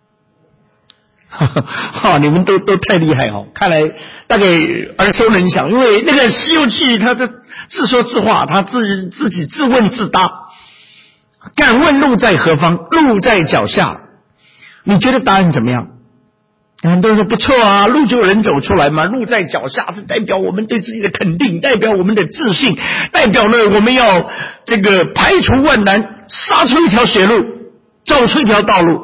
哈，你们都都太厉害哈！看来大概耳熟能详，因为那个《西游记》它的自说自话，他自自己自问自答。敢问路在何方？路在脚下。你觉得答案怎么样？很多人说不错啊，路就有人走出来嘛，路在脚下是代表我们对自己的肯定，代表我们的自信，代表了我们要这个排除万难，杀出一条血路，走出一条道路。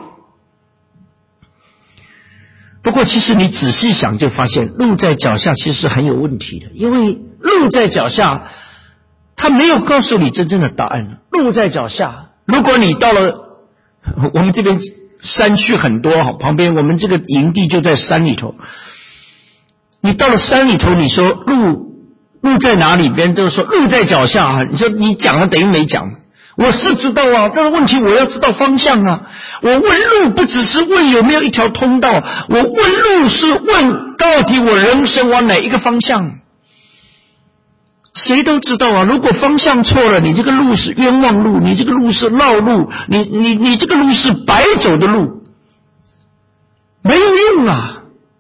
不过其实你仔细想就发现，路在脚下其实很有问题的，因为路在脚下他没有告诉你真正的答案。路在脚下，如果你到了我们这边山区很多，旁边我们这个营地就在山里头，你到了山里头，你说路路在哪里？别人都说路在脚下啊，你说你讲了等于没讲。我是知道啊，但是问题我要知道方向啊。我问路不只是问有没有一条通道，我问路是问到底我人生往哪一个方向。谁都知道啊，如果方向错了，你这个路是冤枉路，你这个路是绕路，你你你这个路是白走的路，没有用啊。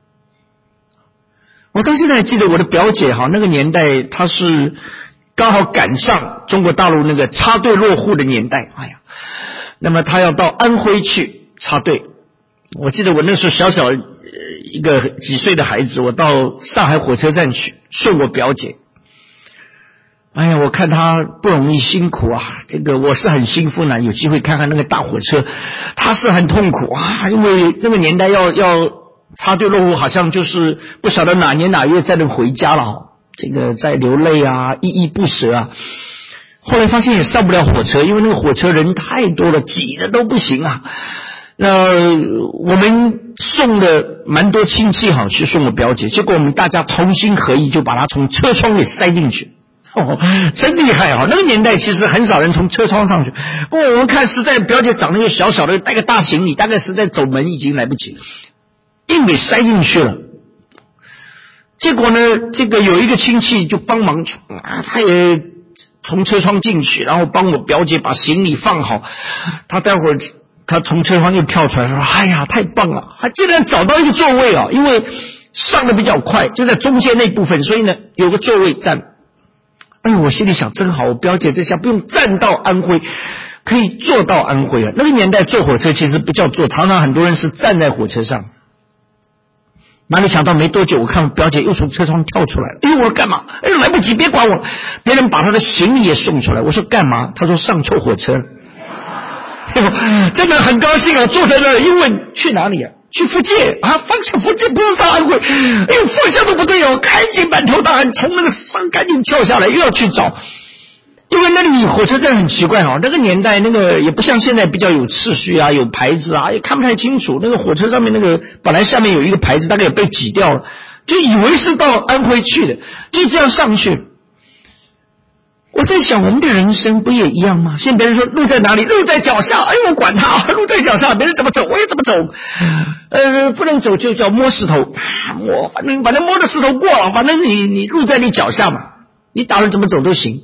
我到现在还记得我的表姐哈，那个年代她是刚好赶上中国大陆那个插队落户的年代，哎呀，那么她要到安徽去插队。我记得我那时候小小一个几岁的孩子，我到上海火车站去送我表姐。哎呀，我看他不容易，辛苦啊！这个我是很幸福呢，有机会看看那个大火车，他是很痛苦啊，因为那个年代要要插队落户，好像就是不晓得哪年哪月才能回家了，这个在流泪啊，依依不舍啊。后来发现也上不了火车，因为那个火车人太多了，挤得都不行啊。那我们送了蛮多亲戚好去送我表姐，结果我们大家同心合意，就把她从车窗给塞进去。哦，真厉害啊！那个年代其实很少人从车窗上去，不过我们看实在表姐长得又小小的，带个大行李，大概实在走门已经来不及，硬给塞进去了。结果呢，这个有一个亲戚就帮忙，啊，他也从车窗进去，然后帮我表姐把行李放好。他待会儿他从车窗又跳出来说：“哎呀，太棒了！还竟然找到一个座位啊！因为上的比较快，就在中间那部分，所以呢有个座位站。”哎呦，我心里想真好，我表姐这下不用站到安徽，可以坐到安徽啊。那个年代坐火车其实不叫坐，常常很多人是站在火车上。哪里想到没多久，我看我表姐又从车窗跳出来了。哎呦，我说干嘛？哎呦，来不及，别管我。别人把他的行李也送出来，我说干嘛？他说上错火车了。真的很高兴啊，坐在那儿，因为去哪里啊？去福建啊，方向福建不是上安徽，哎呦，方向都不对哦，赶紧满头大汗从那个山赶紧跳下来，又要去找，因为那里火车站很奇怪哦，那个年代那个也不像现在比较有秩序啊，有牌子啊，也看不太清楚。那个火车上面那个本来下面有一个牌子，大概也被挤掉了，就以为是到安徽去的，就这样上去。我在想，我们的人生不也一样吗？现在别人说路在哪里，路在脚下，哎呦，我管他，路在脚下，别人怎么走我也怎么走。呃，不能走就叫摸石头，摸，反正反正摸着石头过了，反正你你路在你脚下嘛，你打算怎么走都行。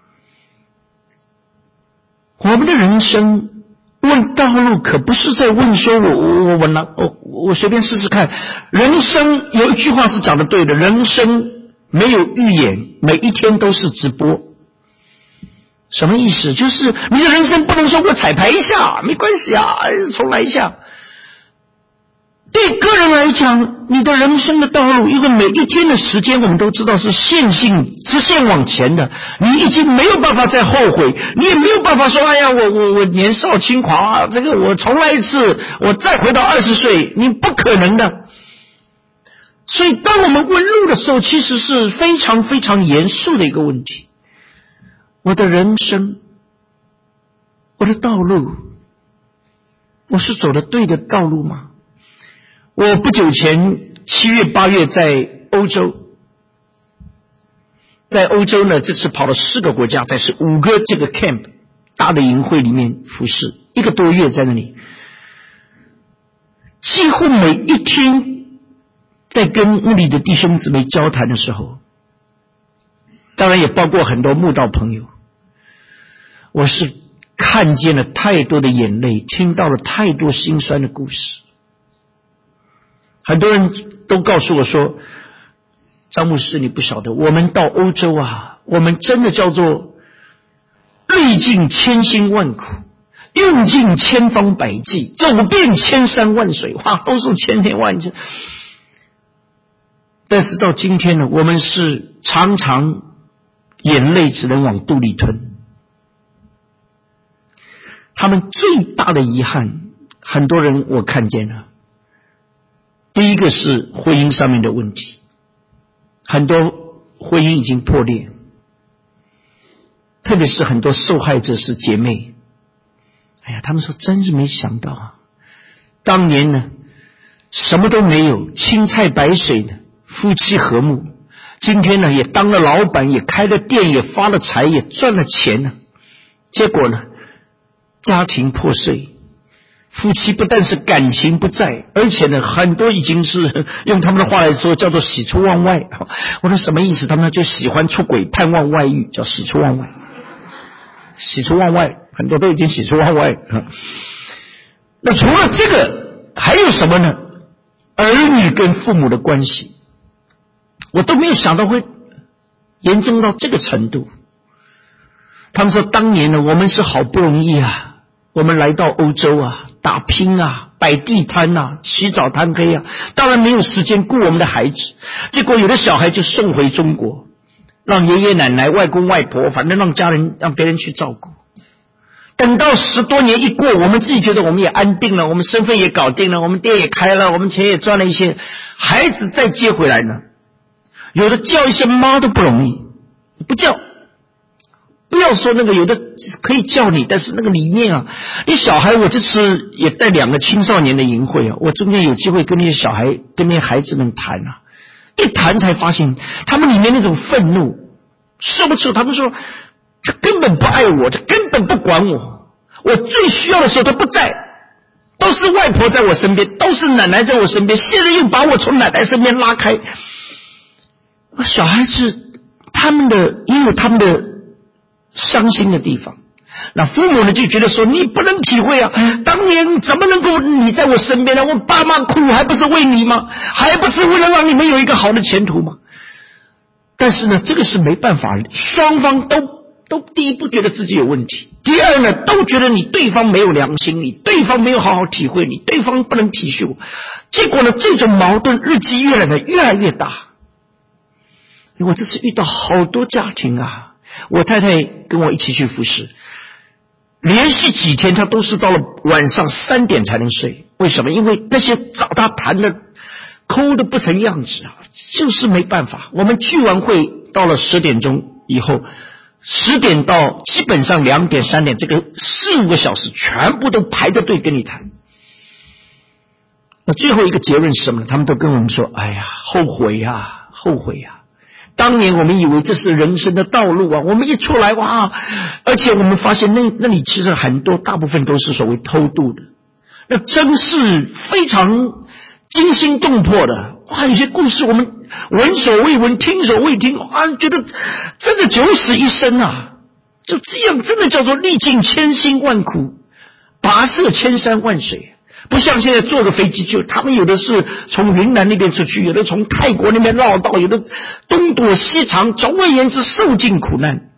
我们的人生问道路，可不是在问说我我我我拿我我随便试试看。人生有一句话是讲的对的，人生没有预演，每一天都是直播。什么意思？就是你的人生不能说我彩排一下没关系啊，重来一下。对个人来讲，你的人生的道路，因为每一天的时间我们都知道是线性直线往前的，你已经没有办法再后悔，你也没有办法说哎呀我我我年少轻狂啊，这个我重来一次，我再回到二十岁，你不可能的。所以当我们问路的时候，其实是非常非常严肃的一个问题。我的人生，我的道路，我是走的对的道路吗？我不久前七月八月在欧洲，在欧洲呢，这次跑了四个国家，在是五个这个 camp 大的营会里面服侍，一个多月在那里，几乎每一天在跟那里的弟兄姊妹交谈的时候，当然也包括很多慕道朋友，我是看见了太多的眼泪，听到了太多心酸的故事。很多人都告诉我说，张牧师，你不晓得，我们到欧洲啊，我们真的叫做历尽千辛万苦，用尽千方百计，走遍千山万水，哇，都是千千万千。但是到今天呢，我们是常常眼泪只能往肚里吞。他们最大的遗憾，很多人我看见了，第一个是婚姻上面的问题，很多婚姻已经破裂，特别是很多受害者是姐妹。哎呀，他们说真是没想到啊，当年呢什么都没有，青菜白水的夫妻和睦，今天呢也当了老板，也开了店，也发了财，也赚了钱呢，结果呢家庭破碎，夫妻不但是感情不在，而且呢很多已经是用他们的话来说叫做喜出望外。我说什么意思？他们就喜欢出轨，盼望外遇，叫喜出望外。喜出望外，很多都已经喜出望外。那除了这个还有什么呢？儿女跟父母的关系，我都没有想到会严重到这个程度。他们说当年呢我们是好不容易啊，我们来到欧洲啊，打拼啊，摆地摊啊，起早贪黑啊，当然没有时间顾我们的孩子，结果有的小孩就送回中国，让爷爷奶奶外公外婆，反正让家人让别人去照顾。等到十多年一过，我们自己觉得我们也安定了，我们身份也搞定了，我们店也开了，我们钱也赚了一些，孩子再接回来呢，有的叫一声妈都不容易，不叫，不要说那个有的可以叫你，但是那个里面啊，你小孩，我这次也带两个青少年的营会啊，我中间有机会跟那些小孩跟那些孩子们谈啊，一谈才发现他们里面那种愤怒说不出，他们说他根本不爱我，他根本不管我，我最需要的时候他不在，都是外婆在我身边，都是奶奶在我身边，现在又把我从奶奶身边拉开。小孩子他们的也有他们的伤心的地方，那父母呢就觉得说你不能体会啊，当年怎么能够你在我身边呢？我爸妈哭还不是为你吗？还不是为了让你们有一个好的前途吗？但是呢这个是没办法，双方都都第一不觉得自己有问题，第二呢都觉得你对方没有良心，你对方没有好好体会你，对方不能体恤我，结果呢这种矛盾日积月累的越来越大。我这次遇到好多家庭啊，我太太跟我一起去服侍，连续几天她都是到了晚上三点才能睡。为什么？因为那些找她谈的抠的不成样子啊，就是没办法。我们聚完会到了十点钟以后，十点到基本上两点三点，这个四五个小时全部都排着队跟你谈。那最后一个结论是什么呢？他们都跟我们说，哎呀后悔啊后悔啊，当年我们以为这是人生的道路啊，我们一出来哇，而且我们发现那那里其实很多大部分都是所谓偷渡的，那真是非常惊心动魄的哇！有些故事我们闻所未闻，听所未听啊，觉得真的九死一生啊，就这样真的叫做历尽千辛万苦，跋涉千山万水。不像现在坐个飞机就，他们有的是从云南那边出去，有的从泰国那边绕道，有的东躲西藏，总而言之受尽苦难。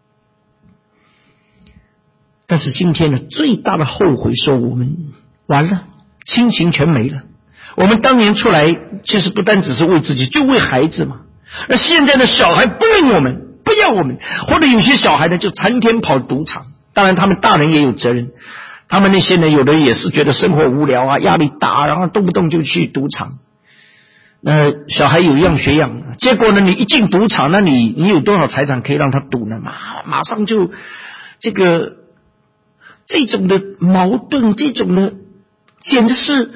但是今天呢，最大的后悔说我们完了，亲情全没了。我们当年出来其实不单只是为自己，就为孩子嘛。那现在的小孩不认我们，不要我们，或者有些小孩呢就成天跑赌场，当然他们大人也有责任。他们那些呢，有的也是觉得生活无聊啊，压力大，然后动不动就去赌场。那小孩有样学样，结果呢，你一进赌场，那你你有多少财产可以让他赌呢？马马上就这个这种的矛盾，这种的简直是。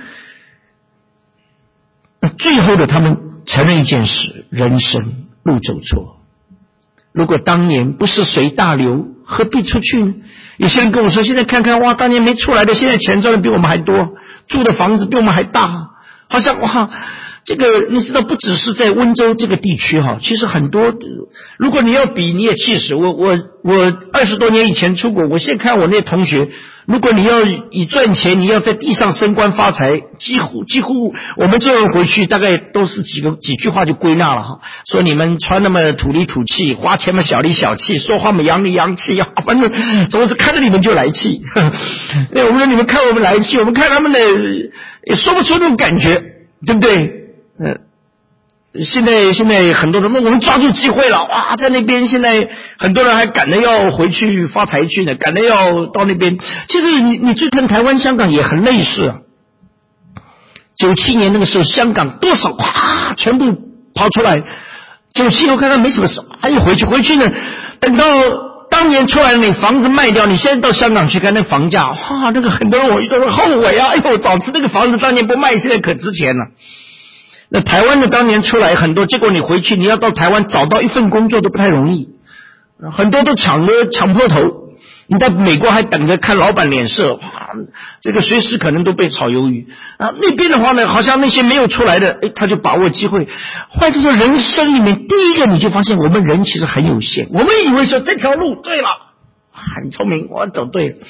最后的他们承认一件事，人生路走错。如果当年不是随大流，何必出去呢？有些人跟我说，现在看看哇，当年没出来的，现在钱赚的比我们还多，住的房子比我们还大，好像哇， 这个你知道，不只是在温州这个地区哈，其实很多，如果你要比，你也气死我。我我二十多年以前出国，我现在看我那些同学，如果你要以赚钱，你要在地上升官发财，几乎几乎我们这人回去大概都是几个几句话就归纳了哈，说你们穿那么土里土气，花钱嘛小里小气，说话嘛洋里洋气，反正总是看着你们就来气。我们说你们看我们来气，我们看他们的也说不出那种感觉，对不对？呃，现在现在很多人，我们抓住机会了，哇，在那边现在很多人还赶着要回去发财去呢，赶着要到那边。其实你你去看台湾、香港也很类似啊。九七年那个时候，香港多少哇，全部跑出来。九七我看看没什么事，还有回去回去呢。等到当年出来，你房子卖掉，你现在到香港去看那房价，哇，那个很多人我都后悔啊！哎呦，早知那个房子当年不卖，现在可值钱了。那台湾的当年出来很多，结果你回去你要到台湾找到一份工作都不太容易，很多都抢着抢破头。你在美国还等着看老板脸色，哇，这个随时可能都被炒鱿鱼啊。那边的话呢，好像那些没有出来的，哎，他就把握机会。或者说人生里面，第一个你就发现我们人其实很有限。我们以为说这条路对了，很聪明，我走对了。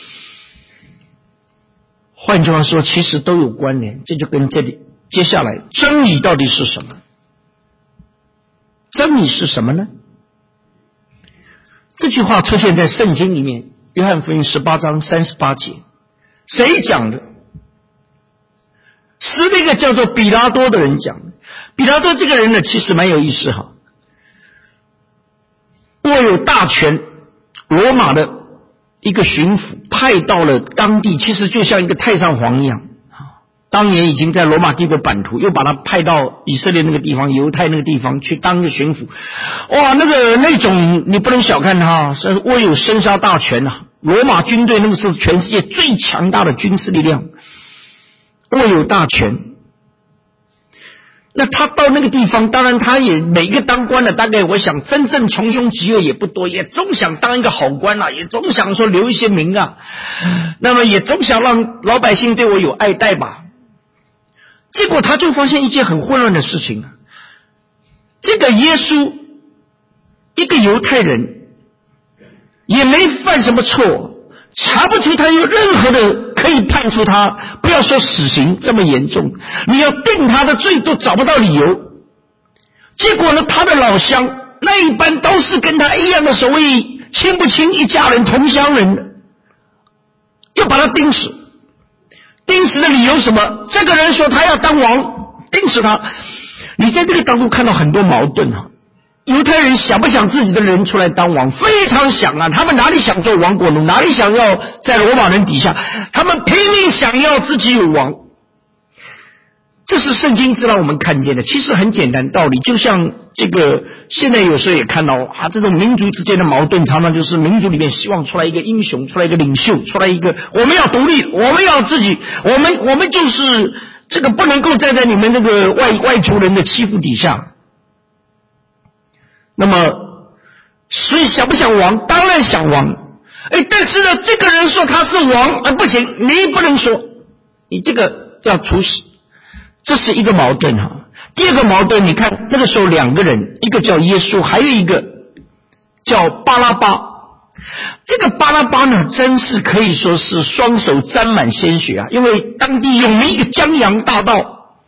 换句话说，其实都有关联，这就跟这里。接下来，真理到底是什么？真理是什么呢？这句话出现在圣经里面，约翰福音十八章三十八节，谁讲的？是那个叫做比拉多的人讲的。比拉多这个人呢，其实蛮有意思哈，握有大权，罗马的一个巡抚派到了当地，其实就像一个太上皇一样。当年已经在罗马帝国版图，又把他派到以色列那个地方，犹太那个地方去当一个巡抚。哇，那个那种你不能小看他，是握有生杀大权啊！罗马军队那个是全世界最强大的军事力量，握有大权。那他到那个地方，当然他也每一个当官的，大概我想真正穷凶极恶也不多，也总想当一个好官啊，也总想说留一些名啊，那么也总想让老百姓对我有爱戴吧。结果他就发现一件很混乱的事情，这个耶稣一个犹太人也没犯什么错，查不出他有任何的可以判处他，不要说死刑这么严重，你要定他的罪都找不到理由。结果呢，他的老乡那一般都是跟他一样的所谓亲不亲一家人同乡人，又把他钉死。钉死的理由什么？这个人说他要当王，钉死他。你在这个当中看到很多矛盾啊。犹太人想不想自己的人出来当王？非常想啊！他们哪里想做亡国奴，哪里想要在罗马人底下，他们拼命想要自己有王。这是圣经知道我们看见的，其实很简单道理，就像这个现在有时候也看到啊，这种民族之间的矛盾，常常就是民族里面希望出来一个英雄，出来一个领袖，出来一个我们要独立，我们要自己，我们我们就是这个不能够站在你们这个外外族人的欺负底下。那么，所以想不想王？当然想王。哎，但是呢，这个人说他是王，啊，不行，你不能说，你这个要处死。这是一个矛盾哈。第二个矛盾，你看那个时候两个人，一个叫耶稣，还有一个叫巴拉巴。这个巴拉巴呢，真是可以说是双手沾满鲜血啊！因为当地有名一个江洋大盗，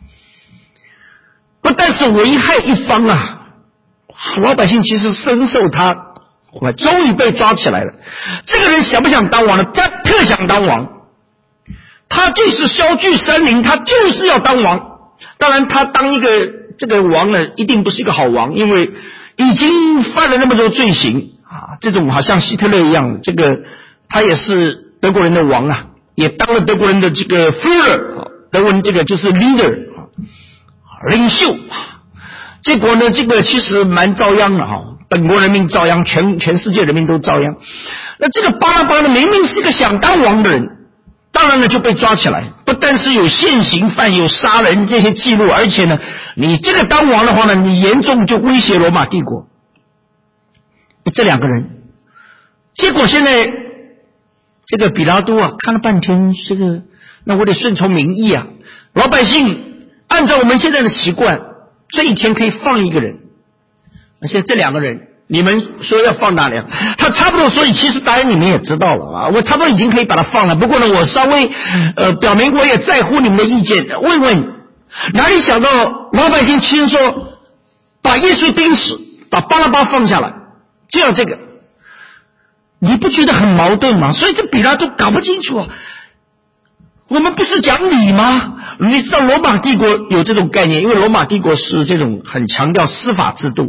不但是危害一方啊，老百姓其实深受他，终于被抓起来了。这个人想不想当王呢？他特想当王。他就是削据山林，他就是要当王。当然他当一个这个王呢，一定不是一个好王，因为已经犯了那么多罪行啊，这种好像希特勒一样的，这个他也是德国人的王啊，也当了德国人的这个 Führer， 德文这个就是 leader， 领袖。结果呢，这个其实蛮遭殃的哈，本国人民遭殃，全全世界人民都遭殃。那这个巴拉巴呢，明明是个想当王的人，当然呢就被抓起来，不但是有现行犯、有杀人这些记录，而且呢，你这个当王的话呢，你严重就威胁罗马帝国。这两个人，结果现在这个比拉多啊，看了半天，这个那我得顺从民意啊，老百姓按照我们现在的习惯，这一天可以放一个人。而且这两个人，你们说要放哪两？他差不多，所以其实答案你们也知道了啊。我差不多已经可以把他放了。不过呢，我稍微呃表明我也在乎你们的意见。问问，哪里想到老百姓亲说把耶稣钉死，把巴拉巴放下来，这样这个，你不觉得很矛盾吗？所以这比拉多搞不清楚啊。我们不是讲理吗？你知道罗马帝国有这种概念，因为罗马帝国是这种很强调司法制度。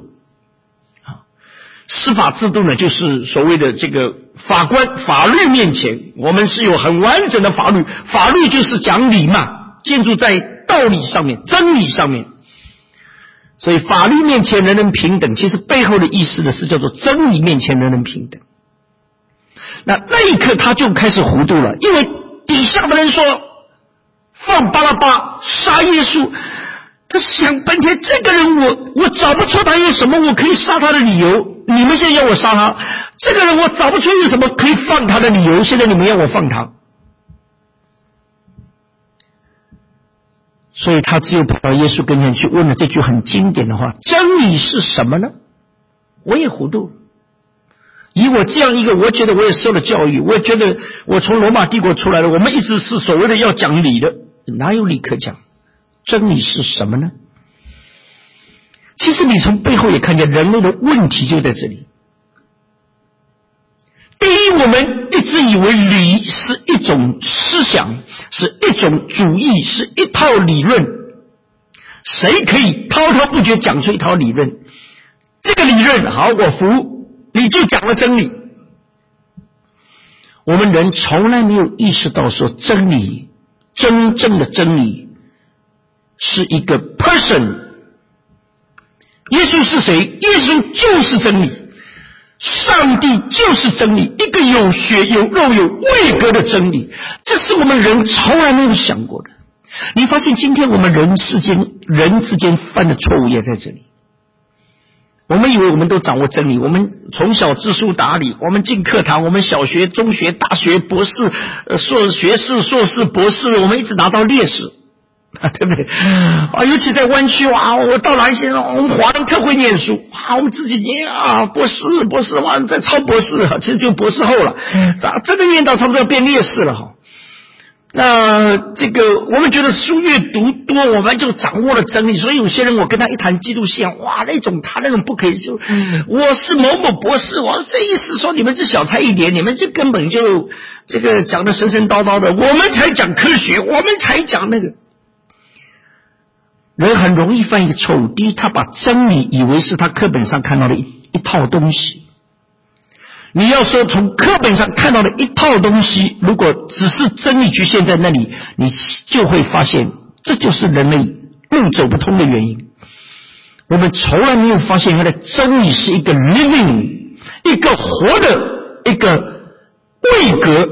司法制度呢，就是所谓的这个法官法律面前，我们是有很完整的法律，法律就是讲理嘛，建筑在道理上面，真理上面。所以法律面前人人平等，其实背后的意思呢是叫做真理面前人人平等。那那一刻他就开始糊涂了，因为底下的人说放巴拉巴杀耶稣，他想半天，这个人我我找不出他有什么我可以杀他的理由，你们现在要我杀他，这个人我找不出有什么可以放他的理由，现在你们要我放他，所以他只有跑到耶稣跟前去问了这句很经典的话：真理是什么呢？我也糊涂了。以我这样一个，我觉得我也受了教育，我也觉得我从罗马帝国出来的，我们一直是所谓的要讲理的，哪有理可讲？真理是什么呢？其实你从背后也看见人类的问题就在这里。第一，我们一直以为理是一种思想，是一种主义，是一套理论，谁可以滔滔不绝讲出一套理论？这个理论好，我服，你就讲了真理。我们人从来没有意识到说真理，真正的真理是一个 person。 耶稣是谁？耶稣就是真理，上帝就是真理，一个有血有肉有位格的真理，这是我们人从来没有想过的。你发现今天我们人世间人之间犯的错误也在这里。我们以为我们都掌握真理，我们从小知书达理，我们进课堂，我们小学中学大学博士呃硕学士硕士博士，我们一直拿到烈士啊，对不对啊？尤其在湾区哇，我到哪一些我们华人特会念书啊，我们自己念啊，博士博士哇，在超博士，其实就博士后了，咋真的念到差不多要变烈士了哈。那这个我们觉得书越读多，我们就掌握了真理。所以有些人我跟他一谈基督信，哇，那种他那种不可以就，我是某某博士，我这意思说你们这小菜一碟，你们这根本就这个讲的神神叨叨的，我们才讲科学，我们才讲那个。人很容易犯一个错误，第一，他把真理以为是他课本上看到的一一套东西。你要说从课本上看到的一套东西，如果只是真理局限在那里，你就会发现这就是人类路走不通的原因。我们从来没有发现原来真理是一个 living， 一个活的一个位格。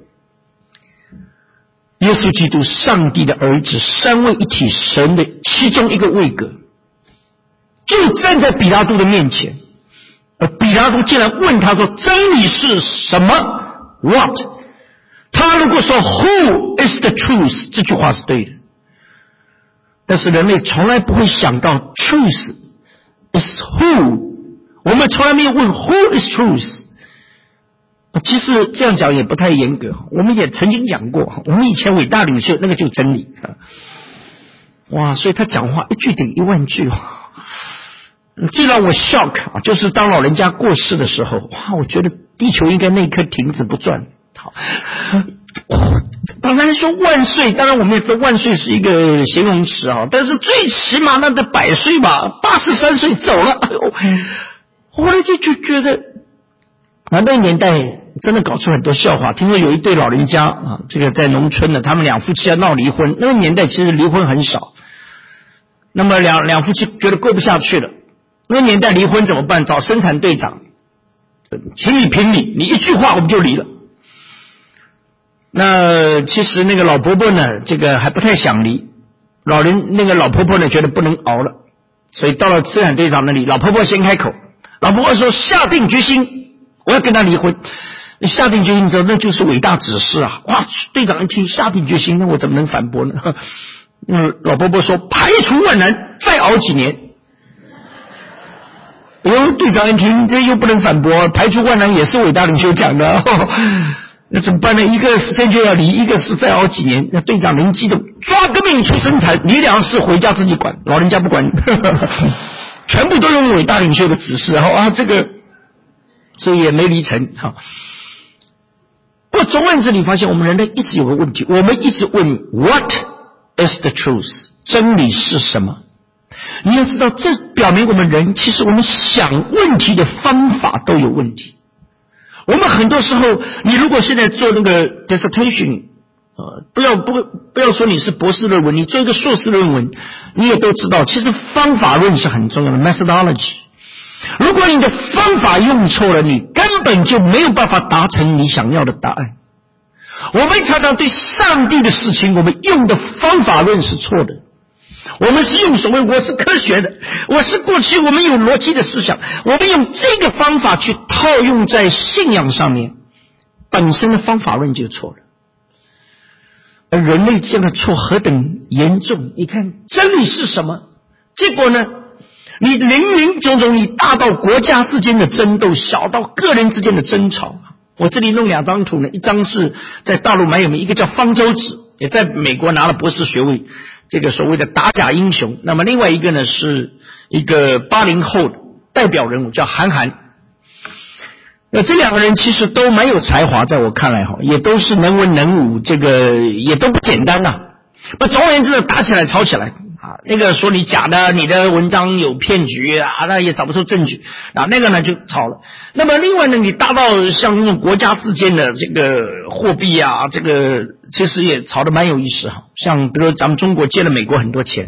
耶稣基督上帝的儿子，三位一体神的其中一个位格，就站在比拉多的面前。而比拉多竟然问他说真理是什么 What？ 他如果说 Who is the truth， 这句话是对的，但是人类从来不会想到 Truth is who， 我们从来没有问 Who is truth。 其实这样讲也不太严格，我们也曾经讲过，我们以前伟大领袖那个就真理。哇，所以他讲话一句顶一万句。最让我 shock 啊，就是当老人家过世的时候，哇，我觉得地球应该那一刻停止不转。好，当然说万岁，当然我们也知道万岁是一个形容词啊，但是最起码那得百岁吧，八十三岁走了。哎呦，后来就就觉得，啊，那个年代真的搞出很多笑话。听说有一对老人家啊，这个在农村的，他们两夫妻要闹离婚，那个年代其实离婚很少，那么两两夫妻觉得过不下去了。那个年代离婚怎么办？找生产队长，请你评理，你一句话我们就离了。那其实那个老婆婆呢，这个还不太想离，老人那个老婆婆呢觉得不能熬了，所以到了生产队长那里，老婆婆先开口，老婆婆说下定决心我要跟他离婚。下定决心之后，那就是伟大指示啊！哇，队长一听下定决心，那我怎么能反驳呢？ 嗯，老伯伯说排除万难，再熬几年。哎呦，队长一听，这又不能反驳，排除万难也是伟大领袖讲的。哦，那怎么办呢？一个时间就要离，一个是再熬几年。那队长灵机的抓个命出生产，你俩是回家自己管，老人家不管。全部都用伟大领袖的指示，然后啊，这个所以也没离成哈。不过总而言之，你发现我们人类一直有个问题，我们一直问 What is the truth？ 真理是什么？你要知道，这表明我们人其实我们想问题的方法都有问题。我们很多时候，你如果现在做那个 dissertation。呃，不要不不要说你是博士论文，你做一个硕士论文，你也都知道，其实方法论是很重要的 methodology。如果你的方法用错了，你根本就没有办法达成你想要的答案。我们常常对上帝的事情，我们用的方法论是错的。我们是用所谓我是科学的，我是过去我们有逻辑的思想，我们用这个方法去套用在信仰上面，本身的方法论就错了。而人类这样的错何等严重，你看真理是什么？结果呢，你林林总总，你大到国家之间的争斗，小到个人之间的争吵。我这里弄两张图呢，一张是在大陆蛮有名，一个叫方舟子，也在美国拿了博士学位，这个所谓的打假英雄。那么另外一个呢，是一个八零后代表人物叫韩寒。那这两个人其实都蛮有才华，在我看来哈，也都是能文能武，这个也都不简单呐。不，总而言之，打起来吵起来啊，那个说你假的，你的文章有骗局啊，那也找不出证据啊，那个呢就吵了。那么另外呢，你大到像那种国家之间的这个货币啊，这个其实也吵得蛮有意思哈。像比如咱们中国借了美国很多钱，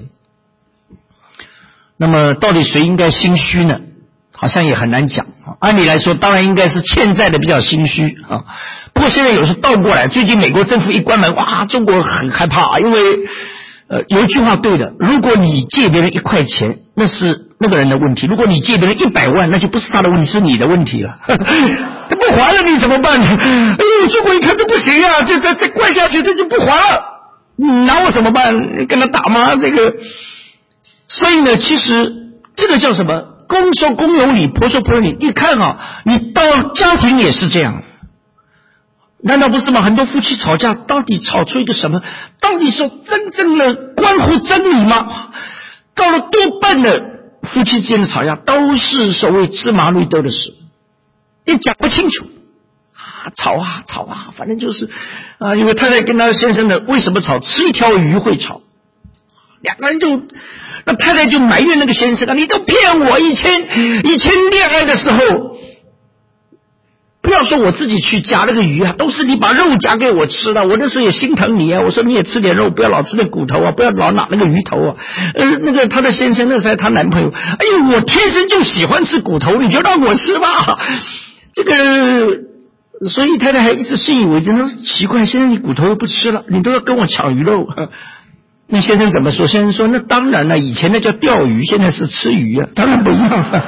那么到底谁应该心虚呢？好像也很难讲。按理来说，当然应该是欠债的比较心虚啊。不过现在有时倒过来，最近美国政府一关门，哇，中国很害怕，因为呃有一句话对的，如果你借别人一块钱，那是那个人的问题；如果你借别人一百万，那就不是他的问题，是你的问题了。他不还了，你怎么办呢？哎呦，中国一看这不行啊，这这这关下去，这就不还了，拿我怎么办？跟他打吗？这个，所以呢，其实这个叫什么？公说公有理，婆说婆有理。你看啊，你到家庭也是这样，难道不是吗？很多夫妻吵架，到底吵出一个什么？到底说真正的关乎真理吗？到了多半的夫妻之间的吵架，都是所谓芝麻绿豆的事，你讲不清楚啊，吵啊吵啊，反正就是啊，因为太太跟她先生的为什么吵？吃一条鱼会吵，两个人就。那太太就埋怨那个先生啊，你都骗我！以前以前恋爱的时候，不要说我自己去夹那个鱼啊，都是你把肉夹给我吃的，我那时候也心疼你啊。我说你也吃点肉，不要老吃那骨头啊，不要老拿那个鱼头啊。呃，那个他的先生那时候他男朋友，哎呦，我天生就喜欢吃骨头，你就让我吃吧。这个，所以太太还一直信以为真，说奇怪，现在你骨头又不吃了，你都要跟我抢鱼肉。那先生怎么说？先生说：“那当然了，以前那叫钓鱼，现在是吃鱼啊，当然不一样了。”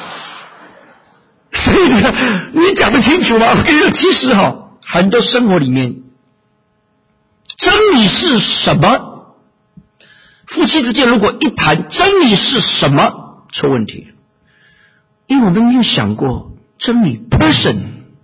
所以呢，你讲得清楚吗？我跟你说，其实哈，很多生活里面，真理是什么？夫妻之间如果一谈真理是什么，出问题了，因为我们没有想过真理 person，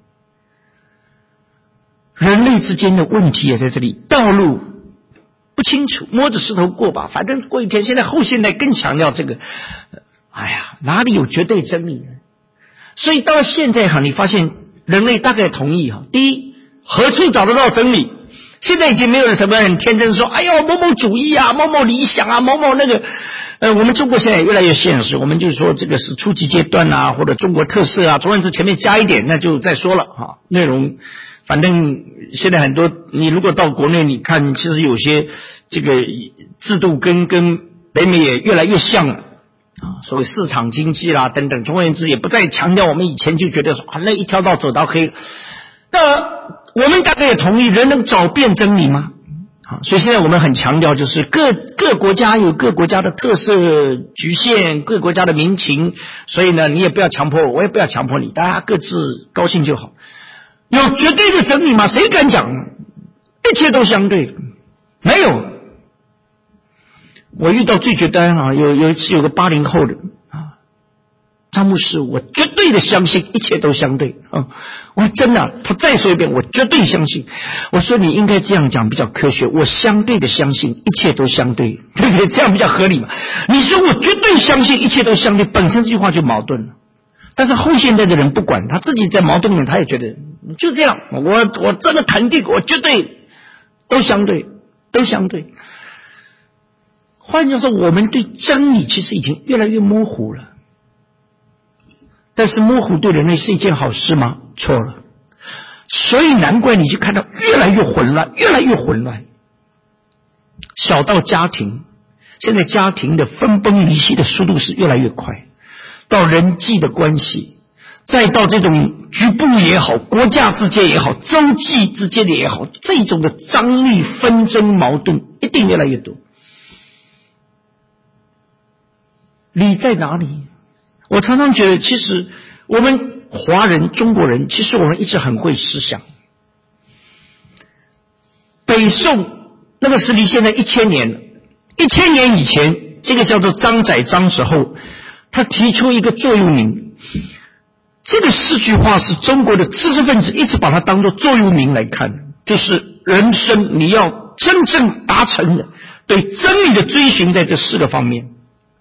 人类之间的问题也在这里，道路。不清楚，摸着石头过吧，反正过一天。现在后现代更强调这个，哎呀，哪里有绝对真理呢？所以到现在哈，你发现人类大概同意哈，第一，何处找得到真理？现在已经没有人什么很天真说，哎呦，某某主义啊，某某理想啊，某某那个，呃，我们中国现在也越来越现实，我们就说这个是初级阶段啊，或者中国特色啊，总而言之前面加一点，那就再说了哈，内容。反正现在很多，你如果到国内，你看，其实有些这个制度跟跟北美也越来越像了啊，所谓市场经济啦等等，总而言之也不再强调我们以前就觉得说啊，那一条道走到黑。那我们大概也同意，人能找遍真理吗？啊，所以现在我们很强调，就是各各国家有各国家的特色局限，各国家的民情，所以呢，你也不要强迫我，我也不要强迫你，大家各自高兴就好。有绝对的真理吗？谁敢讲？一切都相对，没有。 我遇到最绝单啊，有有一次有个八零后的啊，张牧师，我绝对的相信一切都相对啊！我说真的、啊，他再说一遍，我绝对相信。我说你应该这样讲比较科学，我相对的相信一切都相对，对不对？这样比较合理嘛。你说我绝对相信一切都相对，本身这句话就矛盾了。但是后现代的人不管，他自己在矛盾里，他也觉得就这样，我我真的肯定，我绝对都相对，都相对。换句话说，我们对真理其实已经越来越模糊了。但是模糊对人类是一件好事吗？错了。所以难怪你就看到越来越混乱，越来越混乱。小到家庭，现在家庭的分崩离析的速度是越来越快，到人际的关系，再到这种局部也好，国家之间也好，洲际之间的也好，这种的张力、纷争、矛盾一定越来越多。理在哪里？我常常觉得，其实我们华人、中国人，其实我们一直很会思想。北宋那个是离现在一千年了，一千年以前，这个叫做张载张时候，他提出一个座右铭。这个四句话是中国的知识分子一直把它当作座右铭来看，就是人生你要真正达成的对真理的追寻，在这四个方面。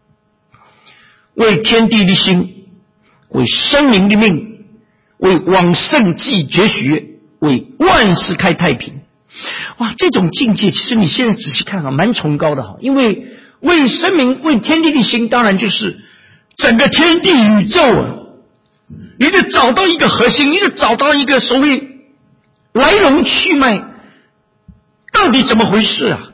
为天地立心，为生民立命，为往圣继绝学，为万世开太平。哇，这种境界其实你现在仔细看啊，蛮崇高的哈。因为为生民、为天地立心，当然就是整个天地宇宙啊，你得找到一个核心，你得找到一个所谓来龙去脉，到底怎么回事啊？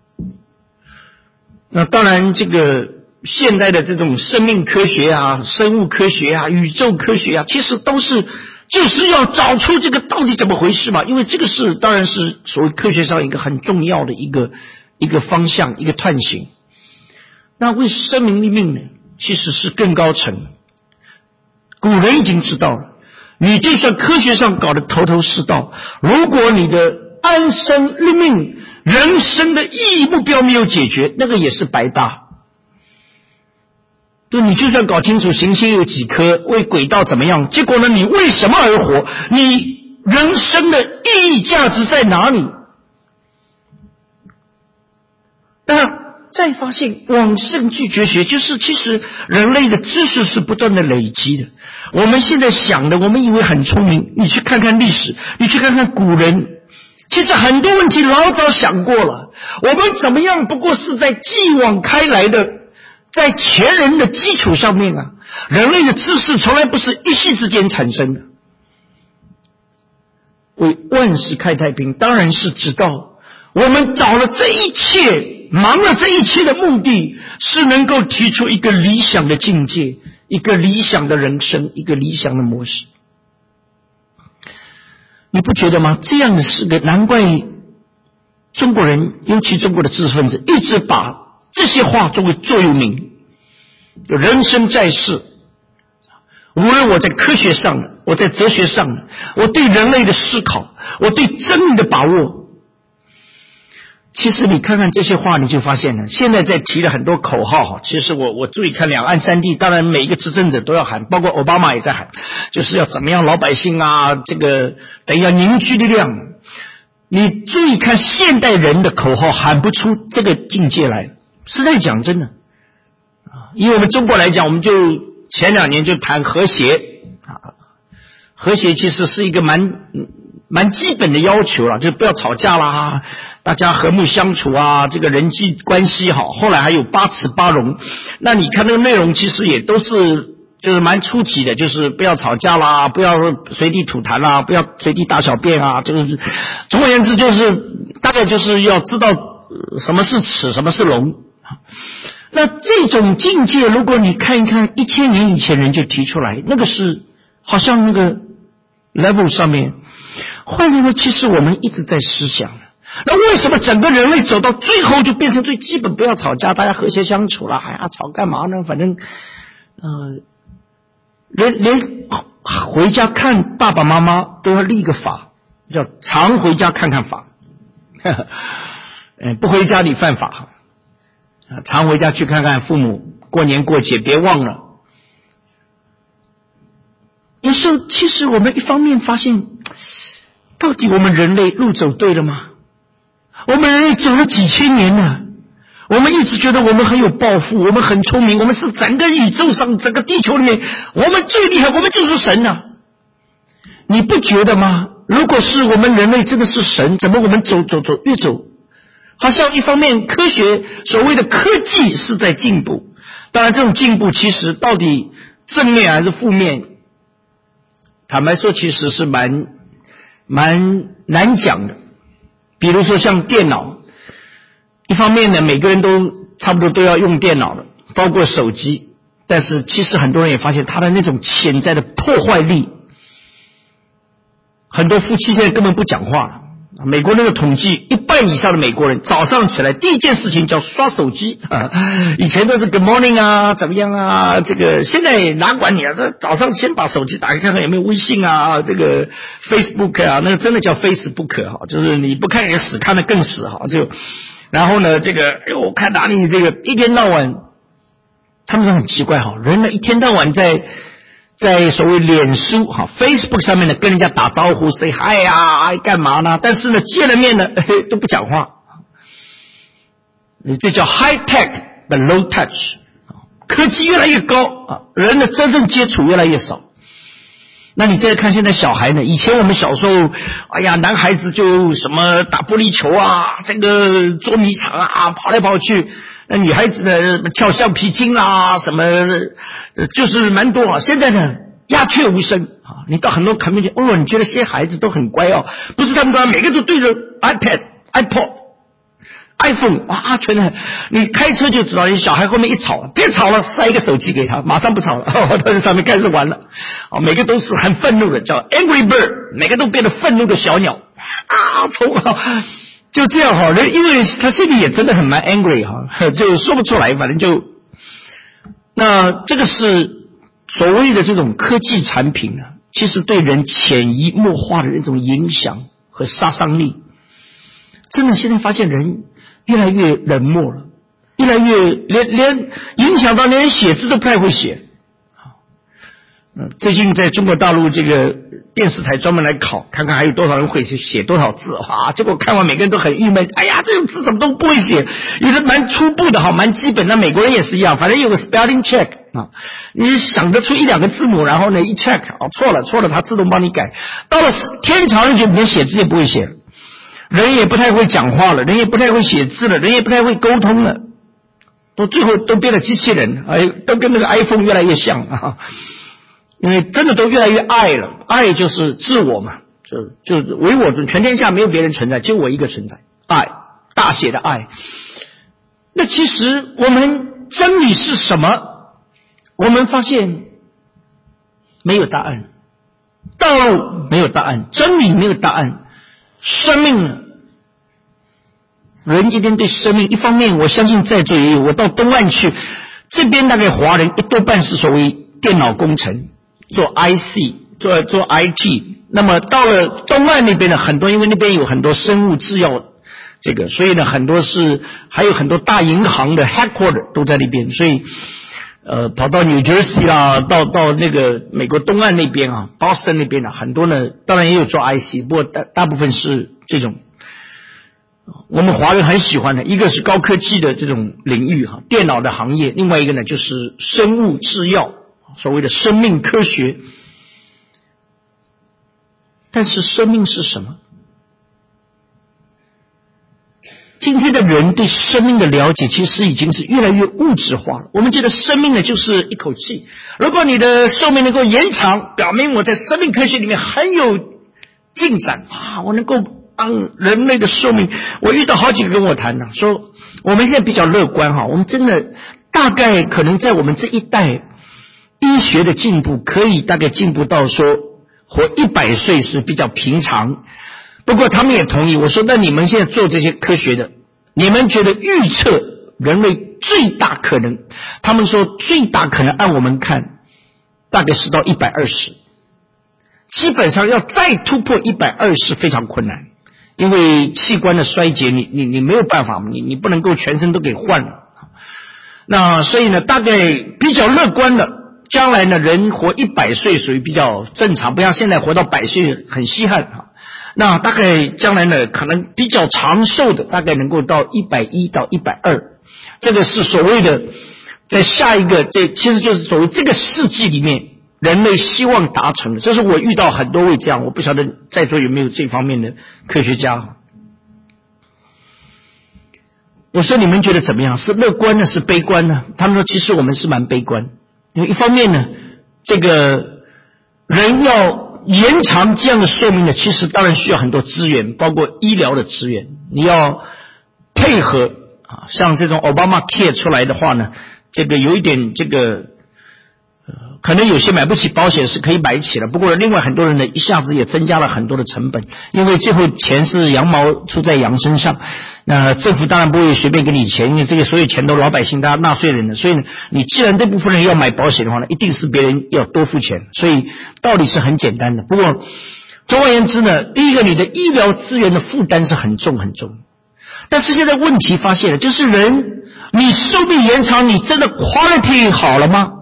那当然这个现代的这种生命科学啊、生物科学啊、宇宙科学啊，其实都是就是要找出这个到底怎么回事嘛。因为这个是当然是所谓科学上一个很重要的一个一个方向、一个探寻。那为生民立命呢，其实是更高层。古人已经知道了，你就算科学上搞得头头是道，如果你的安身立命、人生的意义目标没有解决，那个也是白搭。就你就算搞清楚行星有几颗，为轨道怎么样，结果呢，你为什么而活？你人生的意义价值在哪里？那再发现往圣继绝学，就是其实人类的知识是不断的累积的。我们现在想的，我们以为很聪明，你去看看历史，你去看看古人，其实很多问题老早想过了。我们怎么样不过是在继往开来的，在前人的基础上面啊，人类的知识从来不是一夕之间产生的。为万世开太平，当然是知道我们找了这一切，忙了这一切的目的是能够提出一个理想的境界，一个理想的人生，一个理想的模式。你不觉得吗？这样的是个难怪中国人，尤其中国的知识分子，一直把这些话作为座右铭。人生在世，无论我在科学上，我在哲学上，我对人类的思考，我对真理的把握，其实你看看这些话，你就发现了，现在在提了很多口号。其实我我注意看两岸三地，当然每一个执政者都要喊，包括奥巴马也在喊，就是要怎么样老百姓啊，这个等于要凝聚力量。你注意看现代人的口号喊不出这个境界来，实在讲真的。以我们中国来讲，我们就前两年就谈和谐啊，和谐其实是一个蛮蛮基本的要求了，就不要吵架啦，大家和睦相处啊，这个人际关系好。后来还有八尺八荣，那你看那个内容其实也都是就是蛮初级的，就是不要吵架啦，不要随地吐痰啦，不要随地大小便啊，就是总而言之就是大概就是要知道什么是尺，什么是龙。那这种境界，如果你看一看一千年以前人就提出来，那个是好像那个 level 上面。换句话说，其实我们一直在思想，那为什么整个人类走到最后就变成最基本不要吵架，大家和谐相处了，还要吵干嘛呢？反正呃，连连回家看爸爸妈妈都要立个法，叫常回家看看法。呃，不回家你犯法。 常回家去看看父母，过年过节别忘了。有时候其实我们一方面发现，到底我们人类路走对了吗？我们人类走了几千年了，我们一直觉得我们很有抱负，我们很聪明，我们是整个宇宙上整个地球里面我们最厉害，我们就是神啊！你不觉得吗？如果是我们人类真的是神，怎么我们走走走越走好像一方面科学所谓的科技是在进步，当然这种进步其实到底正面还是负面，坦白说其实是蛮蛮难讲的。比如说像电脑，一方面呢每个人都差不多都要用电脑了，包括手机，但是其实很多人也发现它的那种潜在的破坏力，很多夫妻现在根本不讲话了。美国那个统计，一半以上的美国人早上起来第一件事情叫刷手机啊，以前都是 Good morning 啊，怎么样啊，这个现在哪管你啊，这早上先把手机打开看看有没有微信啊，这个 Facebook 啊，那个真的叫 Facebook 哈，就是你不看也死，看得更死哈，就然后呢，这个哎呦，我看哪里这个一天到晚，他们都很奇怪哈，人呢一天到晚在。在所谓脸书哈 Facebook 上面呢跟人家打招呼 say hi 啊干嘛呢，但是呢见了面呢都不讲话，这叫 high tech 的 low touch， 科技越来越高啊，人的真正接触越来越少。那你再看现在小孩呢，以前我们小时候哎呀男孩子就什么打玻璃球啊，这个捉迷藏啊跑来跑去，那女孩子呢跳橡皮筋啊什么就是蛮多啊。现在呢鸦雀无声啊，你到很多 community 哦，你觉得这些孩子都很乖哦，不是他们都每个都对着 iPad iPod iPhone 哇，全的你开车就知道，你小孩后面一吵别吵了，塞一个手机给他马上不吵了，他在上面开始玩了啊，每个都是很愤怒的，叫 Angry Bird， 每个都变得愤怒的小鸟啊，冲啊，就这样哈，人因为他心里也真的很蛮 angry 哈，就说不出来，反正就那这个是所谓的这种科技产品呢，其实对人潜移默化的那种影响和杀伤力，真的现在发现人越来越冷漠了，越来越连连影响到连写字都不太会写。最近在中国大陆这个电视台专门来考，看看还有多少人会写写多少字，哇！结果看完每个人都很郁闷，哎呀，这种字怎么都不会写，有的蛮初步的哈，蛮基本的，美国人也是一样，反正有个 spelling check 啊，你想得出一两个字母，然后呢一 check 哦错了错了，它自动帮你改。到了天朝人就连写字也不会写了，人也不太会讲话了，人也不太会写字了，人也不太会沟通了，都最后都变了机器人，哎，都跟那个 iPhone 越来越像啊。因为真的都越来越爱了，爱就是自我嘛，就就唯我尊，全天下没有别人存在，就我一个存在，爱，大写的爱。那其实我们真理是什么？我们发现没有答案，道路没有答案，真理没有答案，生命呢？人今天对生命，一方面我相信在座也有，我到东岸去，这边大概华人一多半是所谓电脑工程。做 I C 做做 I T， 那么到了东岸那边呢，很多因为那边有很多生物制药这个，所以呢很多是还有很多大银行的 headquarter 都在那边，所以呃跑到 New Jersey 啊，到到那个美国东岸那边啊 Boston 那边啊，很多呢当然也有做 I C， 不过大大部分是这种我们华人很喜欢的，一个是高科技的这种领域哈，电脑的行业，另外一个呢就是生物制药，所谓的生命科学。但是生命是什么？今天的人对生命的了解其实已经是越来越物质化了。我们觉得生命呢就是一口气，如果你的寿命能够延长，表明我在生命科学里面很有进展啊，我能够帮人类的寿命。我遇到好几个跟我谈的，说我们现在比较乐观哈，我们真的大概可能在我们这一代医学的进步可以大概进步到说活一百岁是比较平常。不过他们也同意，我说那你们现在做这些科学的，你们觉得预测人类最大可能，他们说最大可能按我们看大概是到一百二十，基本上要再突破一百二十非常困难，因为器官的衰竭你你你没有办法，你你不能够全身都给换了。 那所以呢，大概比较乐观的，将来呢人活一百岁属于比较正常，不像现在活到百岁很稀罕啊。那大概将来呢，可能比较长寿的，大概能够到一百一到一百二，这个是所谓的在下一个，这其实就是所谓这个世纪里面人类希望达成的。这是我遇到很多位这样，我不晓得在座有没有这方面的科学家。我说你们觉得怎么样？是乐观呢，是悲观呢？他们说其实我们是蛮悲观，因为一方面呢，这个人要延长这样的寿命呢，其实当然需要很多资源，包括医疗的资源，你要配合啊，像这种 Obamacare 出来的话呢，这个有一点这个呃，可能有些买不起保险是可以买起了，不过另外很多人呢一下子也增加了很多的成本，因为最后钱是羊毛出在羊身上，那政府当然不会随便给你钱，因为这个所有钱都老百姓大家纳税人的，所以呢，你既然这部分人要买保险的话呢，一定是别人要多付钱，所以道理是很简单的。不过总而言之呢，第一个你的医疗资源的负担是很重很重，但是现在问题发现了，就是人你寿命延长，你真的 quality 好了吗？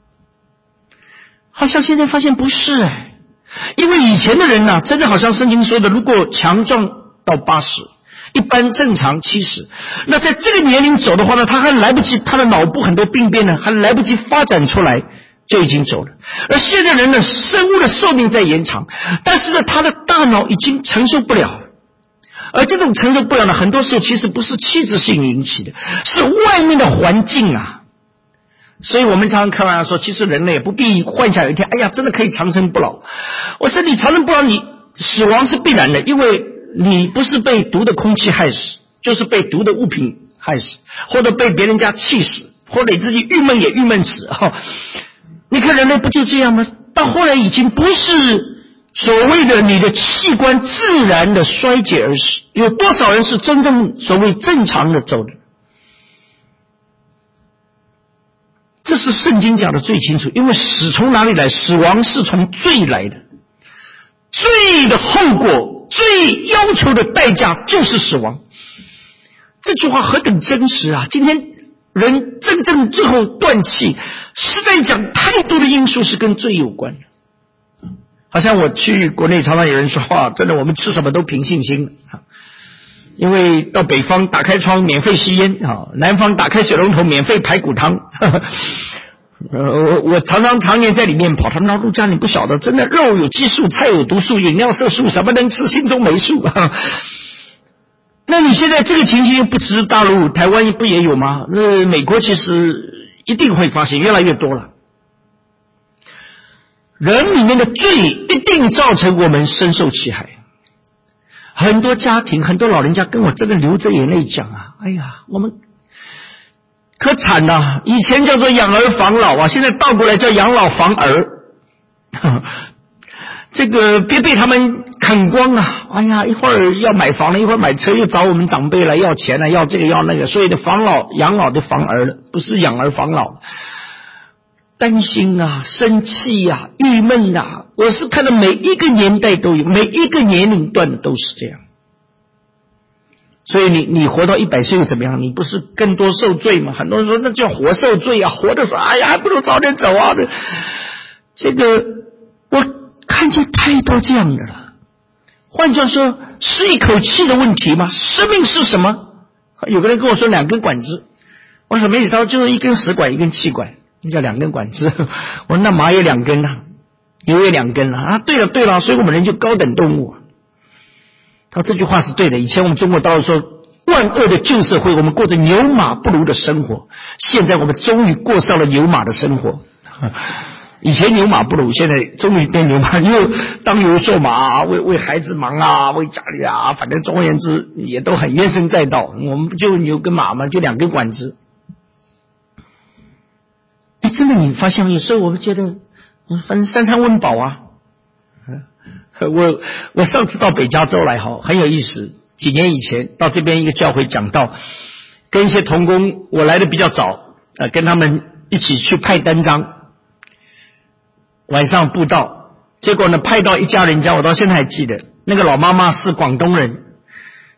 好像现在发现不是哎，因为以前的人呢、啊，真的好像圣经说的，如果强壮到八十，一般正常七十，那在这个年龄走的话呢，他还来不及，他的脑部很多病变呢，还来不及发展出来就已经走了。而现在人呢，生物的寿命在延长，但是呢，他的大脑已经承受不了。而这种承受不了呢，很多时候其实不是器质性引起的，是外面的环境啊。所以我们常常开玩笑说，其实人类也不必幻想有一天，哎呀，真的可以长生不老。我说你长生不老，你死亡是必然的，因为你不是被毒的空气害死，就是被毒的物品害死，或者被别人家气死，或者你自己郁闷也郁闷死。哦，你看人类不就这样吗？到后来已经不是所谓的你的器官自然的衰竭而死，有多少人是真正所谓正常的走的？这是圣经讲的最清楚，因为死从哪里来？死亡是从罪来的，罪的后果，罪要求的代价就是死亡。这句话何等真实啊！今天人真正最后断气，实在讲太多的因素是跟罪有关的。好像我去国内常常有人说话，真的我们吃什么都凭信心啊。因为到北方打开窗免费吸烟啊，南方打开水龙头免费排骨汤。呵呵呃，我我常常常年在里面跑，他们说陆家你不晓得，真的肉有激素，菜有毒素，饮料色素，什么能吃，心中没数。那你现在这个情形不只是大陆，台湾不也有吗？那美国其实一定会发现越来越多了。人里面的罪一定造成我们深受其害。很多家庭，很多老人家跟我真的流着眼泪讲啊，哎呀，我们可惨了，以前叫做养儿防老啊，现在倒过来叫养老防儿。这个别被他们啃光啊！哎呀，一会儿要买房了，一会儿买车，又找我们长辈来要钱了，要这个要那个，所以的防老养老的防儿了，不是养儿防老。担心啊，生气啊，郁闷啊，我是看到每一个年代都有，每一个年龄段的都是这样。所以你你活到一百岁又怎么样？你不是更多受罪吗？很多人说那叫活受罪啊，活的时候哎呀还不如早点走啊。这个我看见太多这样的了。换句话说，是一口气的问题吗？生命是什么？有个人跟我说两根管子，我说没想到就是一根食管一根气管，那叫两根管子。我说那马也两根啊，牛也两根啊。啊，对了对了，所以我们人就高等动物。他说这句话是对的。以前我们中国道说，万恶的旧社会，我们过着牛马不如的生活。现在我们终于过上了牛马的生活。以前牛马不如，现在终于变牛马，又当牛做马，为为孩子忙啊，为家里啊，反正总而言之也都很怨声载道。我们不就牛跟马嘛，就两根管子。哎，真的，你发现有时候我们觉得，反正三餐温饱啊。我我上次到北加州来哈，很有意思。几年以前到这边一个教会讲道，跟一些同工，我来的比较早，呃，跟他们一起去派单张，晚上布道。结果呢，派到一家人家，我到现在还记得，那个老妈妈是广东人，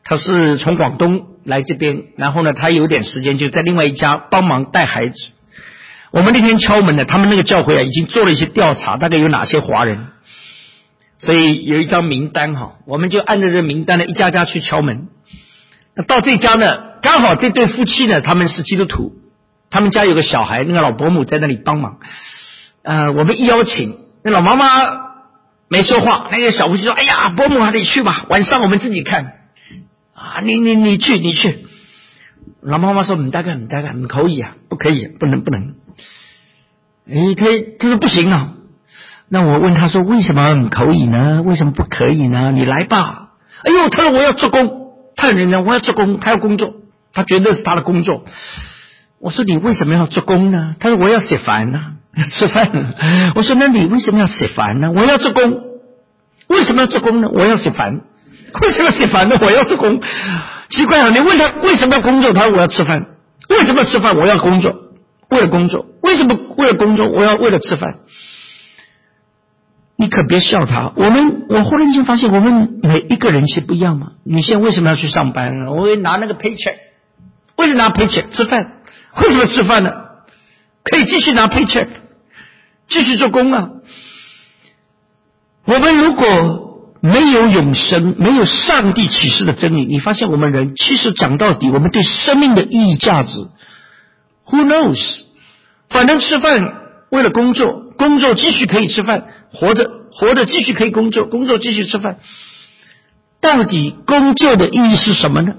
他是从广东来这边，然后呢，他有点时间就在另外一家帮忙带孩子。我们那天敲门呢，他们那个教会啊已经做了一些调查，大概有哪些华人，所以有一张名单哈，我们就按照这名单呢一家家去敲门。那到这家呢，刚好这对夫妻呢他们是基督徒，他们家有个小孩，那个老伯母在那里帮忙。呃，我们一邀请，那老妈妈没说话，那个小夫妻说：“哎呀，伯母啊，你去吧，晚上我们自己看。”啊，你你你去你去。老妈妈说：“唔得嘅，唔得嘅，唔可以啊，不可以，不能不能。”诶，他他说不行啊。那我问他说：“为什么唔可以呢？为什么不可以呢？你来吧。”哎呦，他说我要做工，他很认真，我要做工，他要工作，他觉得是他的工作。我说你为什么要做工呢？他说我要食饭啊，吃饭。我说那你为什么要食饭呢？我要做工。为什么要做工呢？我要食饭。为什么吃饭呢？我要做工。奇怪了，你问他为什么要工作，他说我要吃饭。为什么吃饭？我要工作，为了工作。为什么为了工作？我要为了吃饭。你可别笑他。我们我忽然间发现，我们每一个人是不一样嘛。你现在为什么要去上班呢？我会拿那个 paycheck， 为什么拿 paycheck 吃饭？为什么吃饭呢？可以继续拿 paycheck， 继续做工啊。我们如果没有永生，没有上帝启示的真理，你发现我们人其实讲到底，我们对生命的意义价值 ，Who knows？ 反正吃饭为了工作，工作继续可以吃饭，活着活着继续可以工作，工作继续吃饭。到底工作的意义是什么呢？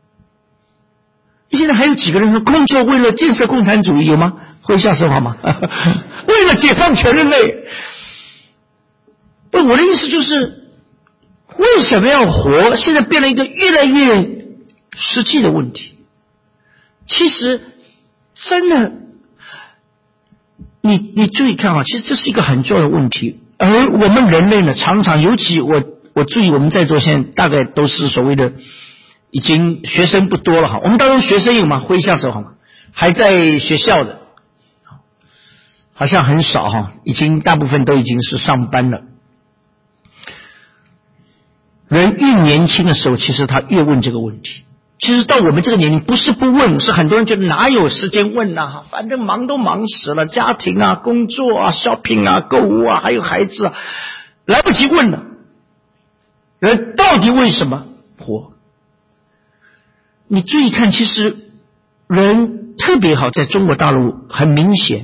现在还有几个人说工作为了建设共产主义，有吗？会下说话吗？为了解放全人类。不，我的意思就是。为什么要活？现在变了一个越来越实际的问题。其实，真的，你你注意看啊，其实这是一个很重要的问题。而我们人类呢，常常，尤其我我注意，我们在座现在大概都是所谓的已经学生不多了哈。我们当中学生有吗？挥一下手好吗？还在学校的，好像很少哈，已经大部分都已经是上班了。人越年轻的时候，其实他越问这个问题。其实到我们这个年龄，不是不问，是很多人觉得哪有时间问啊，反正忙都忙死了，家庭啊、工作啊、shopping 啊、购物啊，还有孩子啊，来不及问了。人到底为什么活？你注意看，其实人特别好，在中国大陆很明显，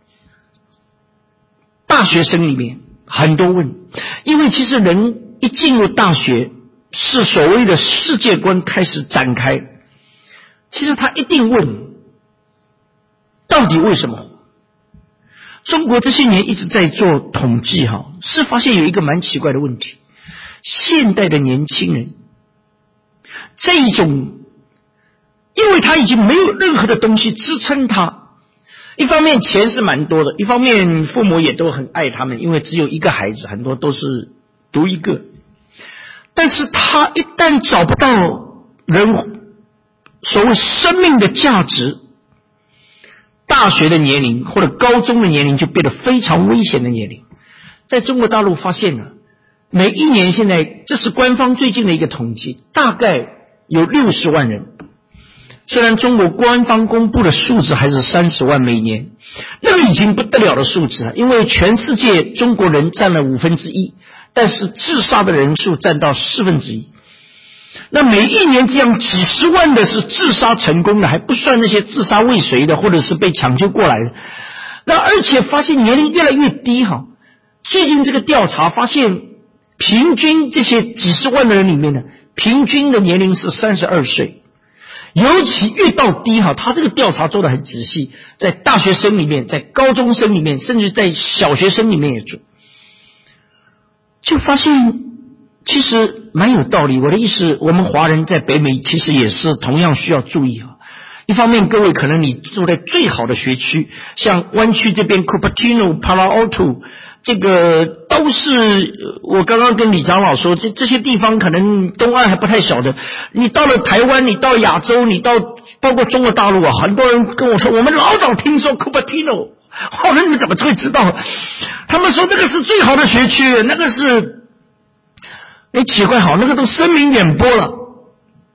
大学生里面很多问，因为其实人一进入大学，是所谓的世界观开始展开。其实他一定问，到底为什么？中国这些年一直在做统计哈，是发现有一个蛮奇怪的问题：现代的年轻人，这一种，因为他已经没有任何的东西支撑他。一方面钱是蛮多的，一方面父母也都很爱他们，因为只有一个孩子，很多都是独一个。但是他一旦找不到人所谓生命的价值，大学的年龄或者高中的年龄就变得非常危险的年龄。在中国大陆发现了，每一年现在这是官方最近的一个统计，大概有六十万人。虽然中国官方公布的数字还是三十万每年，那个已经不得了的数字了，因为全世界中国人占了五分之一，但是自杀的人数占到四分之一。那每一年这样几十万的是自杀成功的，还不算那些自杀未遂的或者是被抢救过来的。那而且发现年龄越来越低哈。最近这个调查发现，平均这些几十万的人里面呢，平均的年龄是三十二岁。尤其越到低哈，他这个调查做得很仔细，在大学生里面，在高中生里面，甚至在小学生里面也做，就发现其实蛮有道理。我的意思，我们华人在北美其实也是同样需要注意啊。一方面，各位可能你住在最好的学区，像湾区这边 Cupertino、Palo Alto， 这个都是我刚刚跟李长老说，这这些地方可能东岸还不太晓得。你到了台湾，你到亚洲，你到包括中国大陆啊，很多人跟我说，我们老早听说 Cupertino， 我说你们怎么会知道？他们说那个是最好的学区，那个是，哎，奇怪好，那个都声名远播了。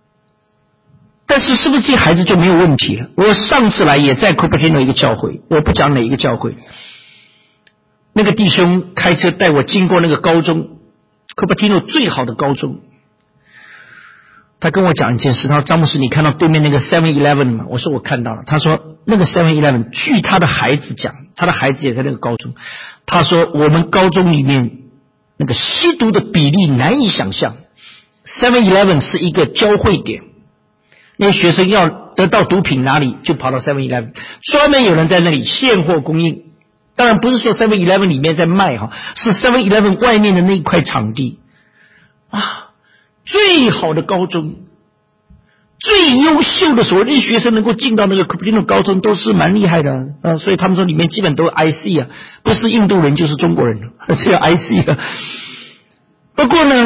但是是不是这些孩子就没有问题了？我上次来也在 Cupertino 一个教会，我不讲哪一个教会，那个弟兄开车带我经过那个高中 Cupertino 最好的高中，他跟我讲一件事，他说张牧师你看到对面那个 seven eleven 吗？我说我看到了。他说那个 seven eleven 据他的孩子讲，他的孩子也在那个高中，他说我们高中里面那个吸毒的比例难以想象， seven eleven 是一个交汇点，那些学生要得到毒品哪里就跑到 seven eleven， 专门有人在那里现货供应。当然不是说 seven eleven 里面在卖哈，是 seven eleven 外面的那一块场地啊，最好的高中，最优秀的所谓的学生能够进到那个 Cupertino 高中都是蛮厉害的啊，所以他们说里面基本都是 I C 啊，不是印度人就是中国人，只有 I C 啊。不过呢，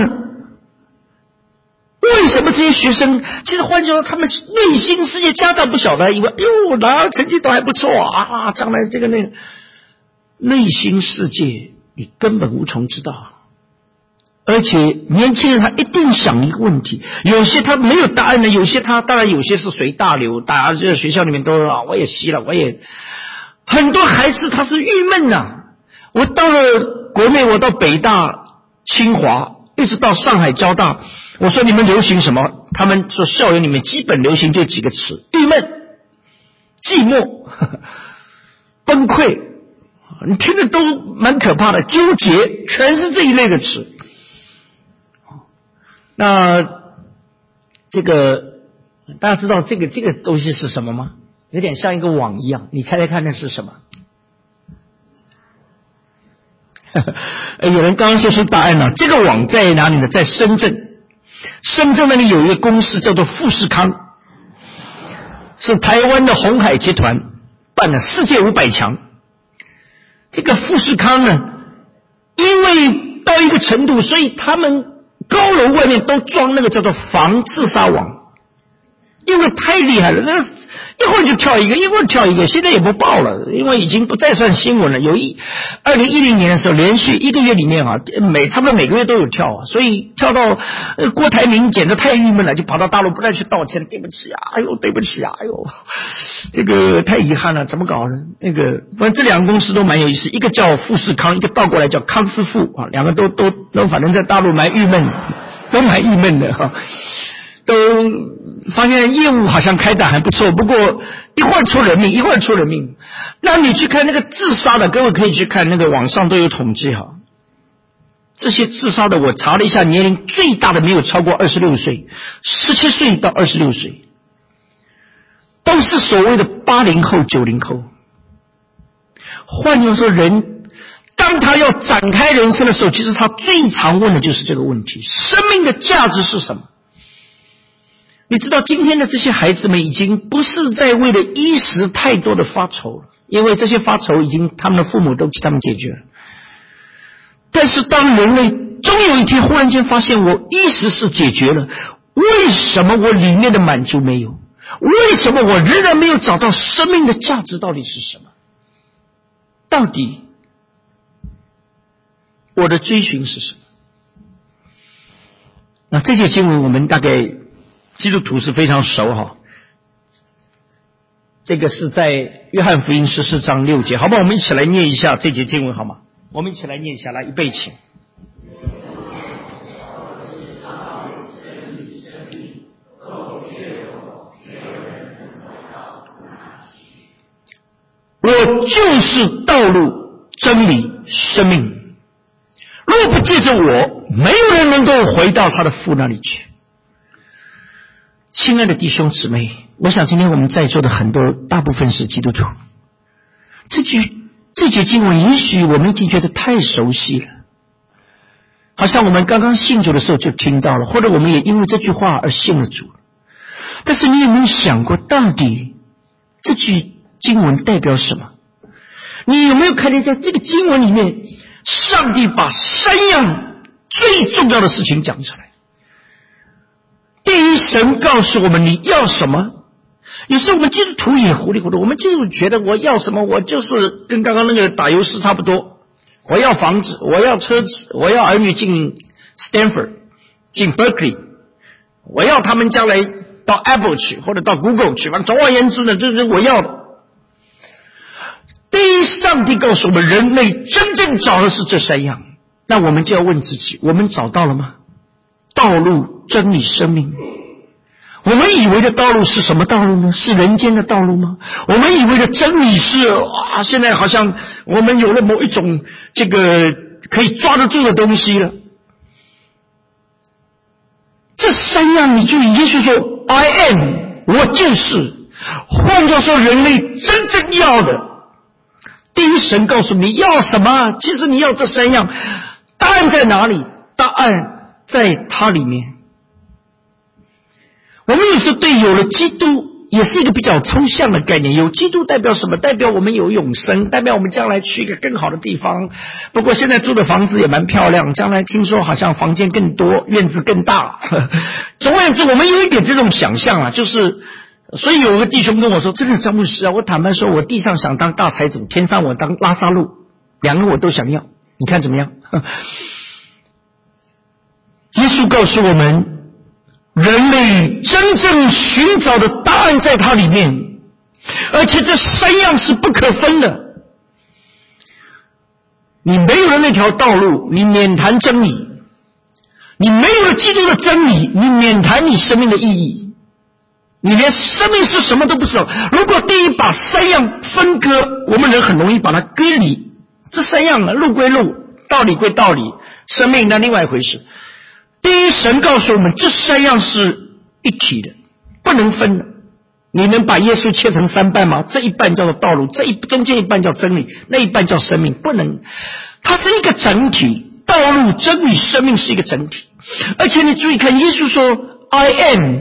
为什么这些学生其实换句话说他们内心世界家长不晓得，以为哟哪成绩都还不错啊，将来这个那个内心世界你根本无从知道。而且年轻人他一定想一个问题，有些他没有答案的，有些他当然有些是随大流，大家在学校里面都啊，我也吸了，我也很多孩子他是郁闷呐、啊。我到了国内，我到北大、清华，一直到上海交大，我说你们流行什么？他们说校园里面基本流行就几个词：郁闷、寂寞、呵呵崩溃。你听着都蛮可怕的，纠结，全是这一类的词。那这个大家知道这个这个东西是什么吗？有点像一个网一样，你猜猜看那是什么？有人刚刚说出答案了，这个网在哪里呢？在深圳。深圳那里有一个公司叫做富士康，是台湾的鸿海集团办的世界五百强。这个富士康呢，因为到一个程度，所以他们高楼外面都装那个叫做防自杀网，因为太厉害了，那一会儿就跳一个，一会儿跳一个，现在也不报了，因为已经不再算新闻了。有一二零一零年的时候，连续一个月里面啊，每差不多每个月都有跳啊，所以跳到呃郭台铭简直太郁闷了，就跑到大陆不断去道歉，对不起啊，哎呦对不起啊，哎呦这个太遗憾了，怎么搞的？那个反正这两个公司都蛮有意思，一个叫富士康，一个倒过来叫康师傅啊，两个都都都反正在大陆蛮郁闷，都蛮郁闷的哈。都发现业务好像开得还不错，不过一会儿出人命，一会儿出人命。那你去看那个自杀的，各位可以去看那个网上都有统计哈。这些自杀的，我查了一下，年龄最大的没有超过二十六岁，十七岁到二十六岁，都是所谓的八零后、九零后。换句话说，人当他要展开人生的时候，其实他最常问的就是这个问题：生命的价值是什么？你知道今天的这些孩子们已经不是在为了衣食太多的发愁了，因为这些发愁已经他们的父母都替他们解决了。但是当人类终有一天忽然间发现我衣食是解决了，为什么我里面的满足没有？为什么我仍然没有找到生命的价值到底是什么？到底我的追寻是什么？那这些经文我们大概基督徒是非常熟哈，这个是在约翰福音十四章六节，好吧，我们一起来念一下这节经文好吗？我们一起来念一下，来预备起。我就是道路、真理、生命，若不借着我，没有人能够回到他的父那里去。亲爱的弟兄姊妹，我想今天我们在座的很多大部分是基督徒，这句这节经文也许我们已经觉得太熟悉了，好像我们刚刚信主的时候就听到了，或者我们也因为这句话而信了主。但是你有没有想过，到底这句经文代表什么？你有没有看见在这个经文里面，上帝把三样最重要的事情讲出来？第一，神告诉我们你要什么。有时候我们基督徒也糊里糊涂，我们就觉得我要什么，我就是跟刚刚那个打油诗差不多，我要房子，我要车子，我要儿女进 Stanford 进 Berkeley， 我要他们将来到 Apple 去，或者到 Google 去，反正总而言之呢，这是我要的。第一，上帝告诉我们，人类真正找的是这三样，那我们就要问自己，我们找到了吗？道路、真理、生命。我们以为的道路是什么道路呢？是人间的道路吗？我们以为的真理是哇，现在好像我们有了某一种这个可以抓得住的东西了。这三样你注意，耶稣说 I am， 我就是。换作说，人类真正要的，第一，神告诉你要什么，其实你要这三样，答案在哪里？答案在它里面。我们有时候对有了基督也是一个比较抽象的概念，有基督代表什么？代表我们有永生，代表我们将来去一个更好的地方。不过现在住的房子也蛮漂亮，将来听说好像房间更多，院子更大。总而言之，我们有一点这种想象啊，就是所以有个弟兄跟我说，真的张牧师啊，我坦白说，我地上想当大财主，天上我当拉撒路，两个我都想要，你看怎么样？耶稣告诉我们，人类真正寻找的答案在它里面，而且这三样是不可分的。你没有了那条道路，你免谈真理；你没有了基督的真理，你免谈你生命的意义。你连生命是什么都不知道。如果第一把三样分割，我们人很容易把它割离。这三样路归路，道理归道理，生命那另外一回事。第一，神告诉我们，这三样是一体的，不能分的。你能把耶稣切成三半吗？这一半叫做道路，这一中间一半叫真理，那一半叫生命，不能。它是一个整体，道路、真理、生命是一个整体。而且你注意看，耶稣说 I am，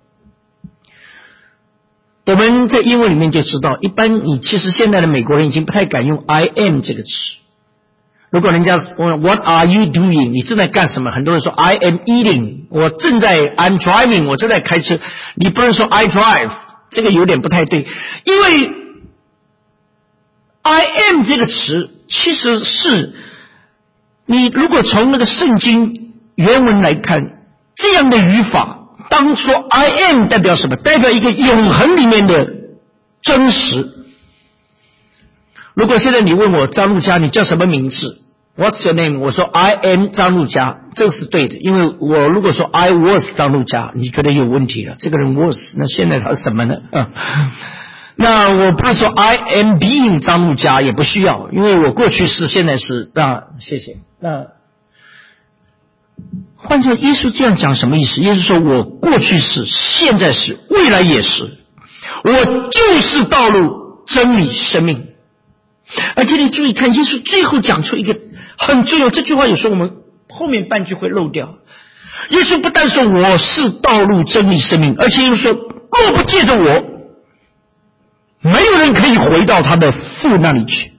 我们在英文里面就知道，一般你其实现在的美国人已经不太敢用 I am 这个词。如果人家问 What are you doing？ 你正在干什么？很多人说 I am eating， 我正在 I'm driving， 我正在开车。你不能说 I drive， 这个有点不太对，因为 I am 这个词其实是你如果从那个圣经原文来看，这样的语法，当说 I am 代表什么？代表一个永恒里面的真实。如果现在你问我张路嘉，你叫什么名字？What's your name？ 我说 I am 张路嘉，这是对的，因为我如果说 I was 张路嘉，你觉得有问题了。这个人 was， 那现在他是什么呢？啊、那我不是说 I am being 张路嘉，也不需要，因为我过去是，现在是。那谢谢。那换作耶稣这样讲什么意思？耶稣说我过去是，现在是，未来也是，我就是道路、真理、生命。而且你注意看，耶稣最后讲出一个很重要，这句话有时候我们后面半句会漏掉。耶稣不但说我是道路、真理、生命，而且又说若不借着我，没有人可以回到他的父那里去。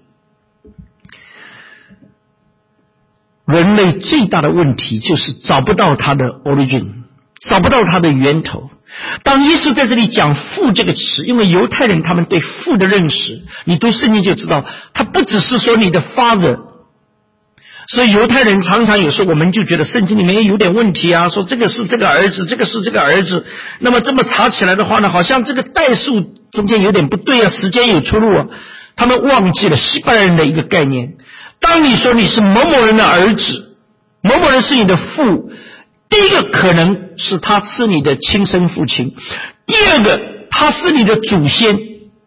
人类最大的问题就是找不到他的 origin， 找不到他的源头。当耶稣在这里讲父这个词，因为犹太人他们对父的认识，你读圣经就知道，他不只是说你的 father。所以犹太人常常有时候我们就觉得圣经里面有点问题啊，说这个是这个儿子，这个是这个儿子，那么这么查起来的话呢，好像这个代数中间有点不对啊，时间有出入啊。他们忘记了西班牙人的一个概念，当你说你是某某人的儿子，某某人是你的父，第一个可能是他是你的亲生父亲，第二个他是你的祖先。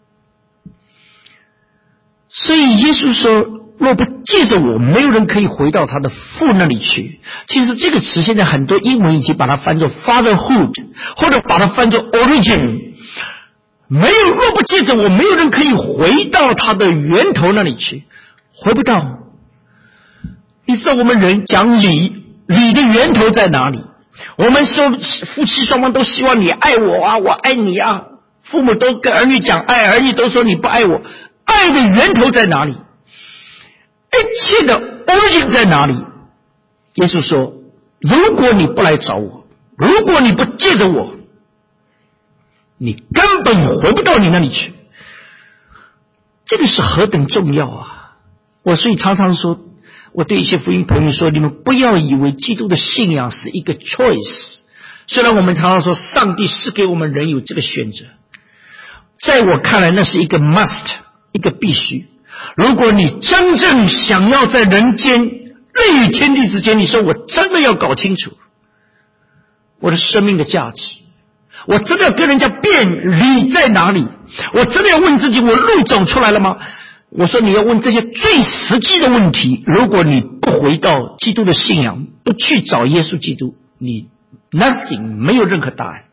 所以耶稣说若不借着我，没有人可以回到他的父那里去。其实这个词现在很多英文已经把它翻作 fatherhood， 或者把它翻作 origin。没有，若不借着我，没有人可以回到他的源头那里去，回不到。你知道我们人讲理，理的源头在哪里？我们说夫妻双方都希望你爱我啊，我爱你啊，父母都跟儿女讲爱，儿女都说你不爱我，爱的源头在哪里？一切的 origin 在哪里？耶稣说如果你不来找我，如果你不借着我，你根本回不到你那里去。这个是何等重要啊！我所以常常说，我对一些福音朋友说，你们不要以为基督的信仰是一个 choice， 虽然我们常常说上帝是给我们人有这个选择，在我看来那是一个 must， 一个必须。如果你真正想要在人间人与天地之间，你说我真的要搞清楚我的生命的价值，我真的要跟人家辩理在哪里，我真的要问自己我路走出来了吗？我说你要问这些最实际的问题，如果你不回到基督的信仰，不去找耶稣基督，你 nothing 没有任何答案。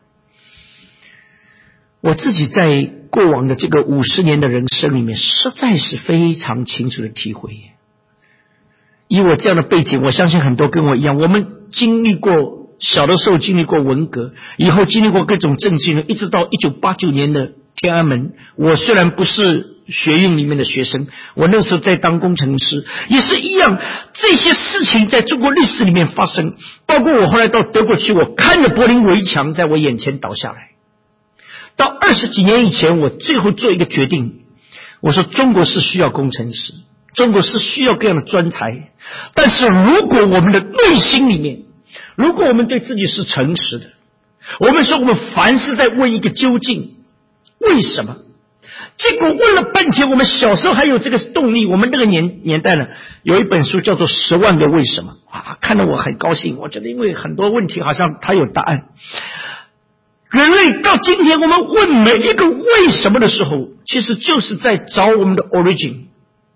我自己在过往的这个五十年的人生里面，实在是非常清楚的体会。以我这样的背景，我相信很多跟我一样，我们经历过小的时候经历过文革，以后经历过各种政经，一直到一九八九年的天安门。我虽然不是学院里面的学生，我那时候在当工程师，也是一样，这些事情在中国历史里面发生。包括我后来到德国去，我看着柏林围墙在我眼前倒下来。到二十几年以前，我最后做一个决定，我说中国是需要工程师，中国是需要各样的专才，但是如果我们的内心里面，如果我们对自己是诚实的，我们说我们凡是在问一个究竟，为什么？结果问了半天，我们小时候还有这个动力。我们那个年年代呢，有一本书叫做《十万个为什么》啊，看得我很高兴。我觉得因为很多问题好像它有答案。人类到今天，我们问每一个为什么的时候，其实就是在找我们的 origin。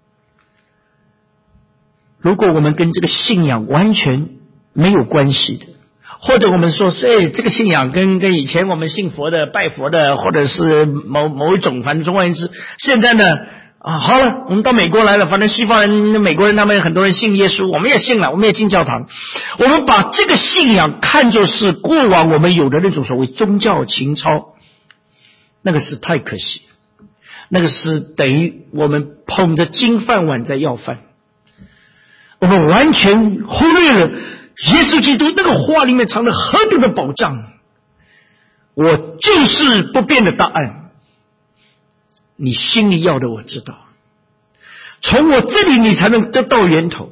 如果我们跟这个信仰完全没有关系的，或者我们说是哎，这个信仰跟跟以前我们信佛的拜佛的，或者是某某一种，反正总而言之，现在呢啊，好了，我们到美国来了，反正西方人、美国人他们很多人信耶稣，我们也信了，我们也进教堂。我们把这个信仰看作是过往我们有的那种所谓宗教情操，那个是太可惜，那个是等于我们捧着金饭碗在要饭，我们完全忽略了耶稣基督那个话里面藏着何等的宝藏。我就是不变的答案，你心里要的我知道，从我这里你才能得到源头。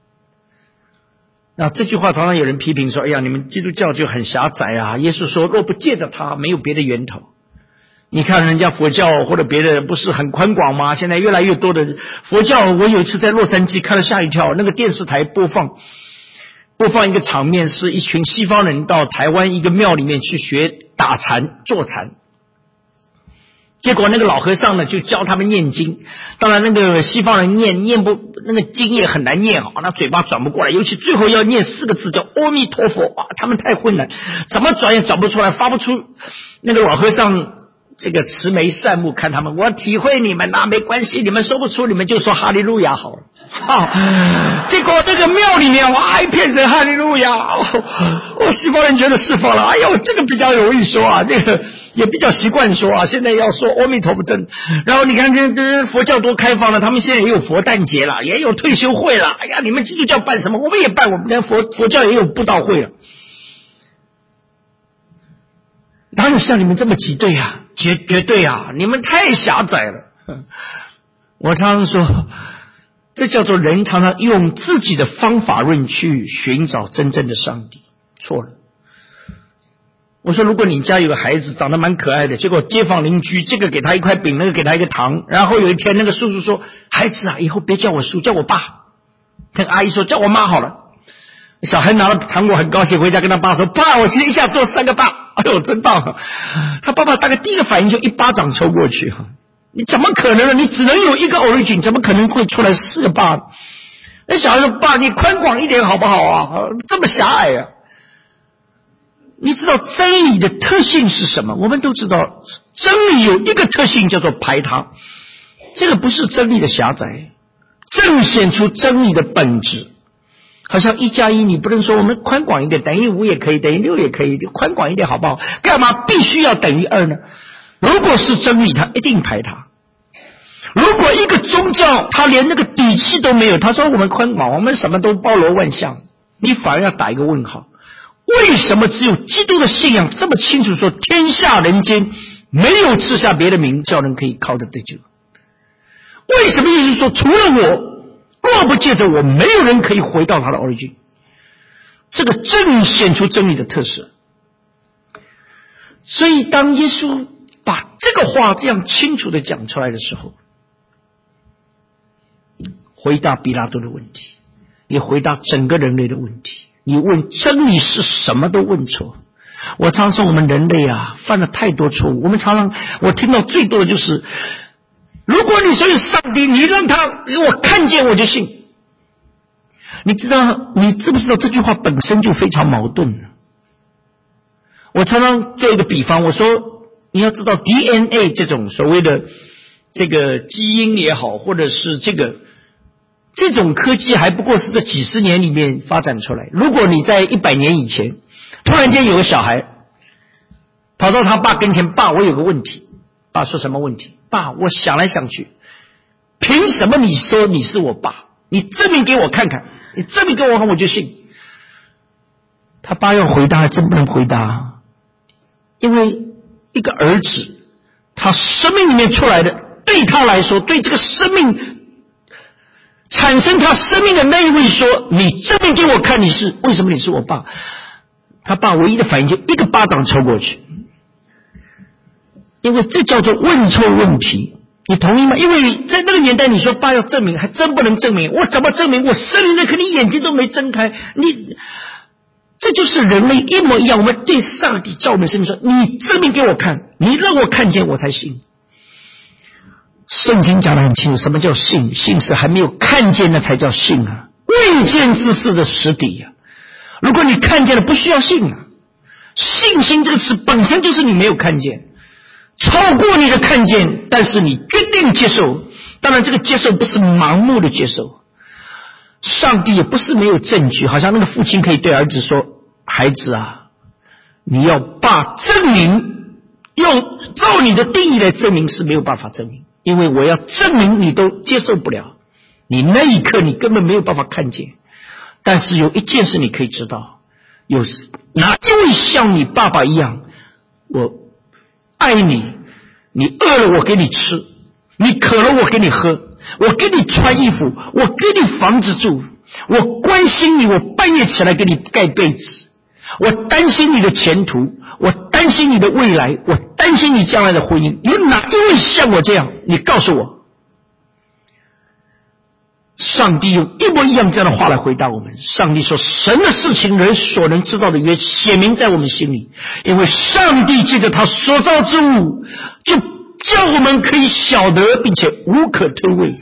那这句话常常有人批评说，哎呀，你们基督教就很狭窄啊，耶稣说若不借着他，没有别的源头。你看人家佛教或者别的不是很宽广吗？现在越来越多的佛教。我有一次在洛杉矶看了吓一跳，那个电视台播放播放一个场面，是一群西方人到台湾一个庙里面去学打禅坐禅，结果那个老和尚呢就教他们念经。当然那个西方人念念不那个经也很难念啊，那嘴巴转不过来，尤其最后要念四个字叫阿弥陀佛啊，他们太混了，怎么转也转不出来，发不出。那个老和尚这个慈眉善目看他们，我体会你们那没关系，你们说不出你们就说哈利路亚好了。好，结果这个庙里面哇一片人哈利路亚，我西方人觉得释放了，哎呦这个比较容易说啊，这个也比较习惯说啊，现在要说阿弥陀佛真。然后你看这这佛教多开放了，他们现在也有佛诞节了，也有退休会了。哎呀，你们基督教办什么？我们也办，我们连佛佛教也有布道会了。哪有像你们这么挤兑啊？绝绝对啊！你们太狭窄了。我常常说，这叫做人常常用自己的方法论去寻找真正的上帝，错了。我说，如果你家有个孩子长得蛮可爱的，结果街坊邻居这个给他一块饼，那个给他一个糖，然后有一天那个叔叔说：“孩子啊，以后别叫我叔，叫我爸。”跟阿姨说：“叫我妈好了。”小孩拿了糖果很高兴，回家跟他爸说：“爸，我今天一下做三个爸。”哎呦，真棒！他爸爸大概第一个反应就一巴掌抽过去。你怎么可能呢？你只能有一个 origin， 怎么可能会出来四个爸？那小孩说：“爸，你宽广一点好不好啊？这么狭隘啊！”你知道真理的特性是什么？我们都知道，真理有一个特性叫做排他，这个不是真理的狭窄，正显出真理的本质。好像一加一，你不能说我们宽广一点，等于五也可以，等于六也可以，宽广一点好不好？干嘛必须要等于二呢？如果是真理，它一定排他。如果一个宗教他连那个底气都没有，他说我们宽广，我们什么都包罗万象，你反而要打一个问号。为什么只有基督的信仰这么清楚说，天下人间没有赐下别的名叫人可以靠得得救？为什么耶稣说除了我，若不借着我，没有人可以回到他的 origin？ 这个正显出真理的特色。 所以当耶稣把这个话这样清楚的讲出来的时候，回答比拉多的问题，也回答整个人类的问题。你问真理是什么都问错。我常说我们人类啊犯了太多错误。我们常常我听到最多的就是，如果你说有上帝，你让他我看见我就信。你知道你知不知道这句话本身就非常矛盾？我常常做一个比方，我说你要知道 D N A 这种所谓的这个基因也好，或者是这个这种科技还不过是这几十年里面发展出来。如果你在一百年以前突然间有个小孩跑到他爸跟前，爸我有个问题。爸说什么问题？爸我想来想去，凭什么你说你是我爸？你证明给我看看，你证明给我看我就信。他爸要回答还真不能回答，因为一个儿子他生命里面出来的，对他来说，对这个生命产生他生命的那一位说，你证明给我看你是为什么你是我爸。他爸唯一的反应就一个巴掌抽过去，因为这叫做问错问题。你同意吗？因为在那个年代你说爸要证明还真不能证明。我怎么证明？我生你那刻你眼睛都没睁开。你这就是人类一模一样。我们对上帝叫我们生命说，你证明给我看，你让我看见我才信。圣经讲得很清楚，什么叫信？信是还没有看见的才叫信啊，未见之事的实底啊。如果你看见了，不需要信啊。信心这个词本身就是你没有看见，超过你的看见，但是你决定接受。当然这个接受不是盲目的接受，上帝也不是没有证据。好像那个父亲可以对儿子说，孩子啊，你要爸证明，用照你的定义来证明是没有办法证明，因为我要证明你都接受不了，你那一刻你根本没有办法看见。但是有一件事你可以知道，有哪一位像你爸爸一样，我爱你，你饿了我给你吃，你渴了我给你喝，我给你穿衣服，我给你房子住，我关心你，我半夜起来给你盖被子，我担心你的前途，我担心你的未来，我担心你将来的婚姻。有哪一位像我这样？你告诉我。上帝用一模一样这样的话来回答我们。上帝说，神的事情人所能知道的也写明在我们心里，因为上帝借着他所造之物，就叫我们可以晓得并且无可推诿。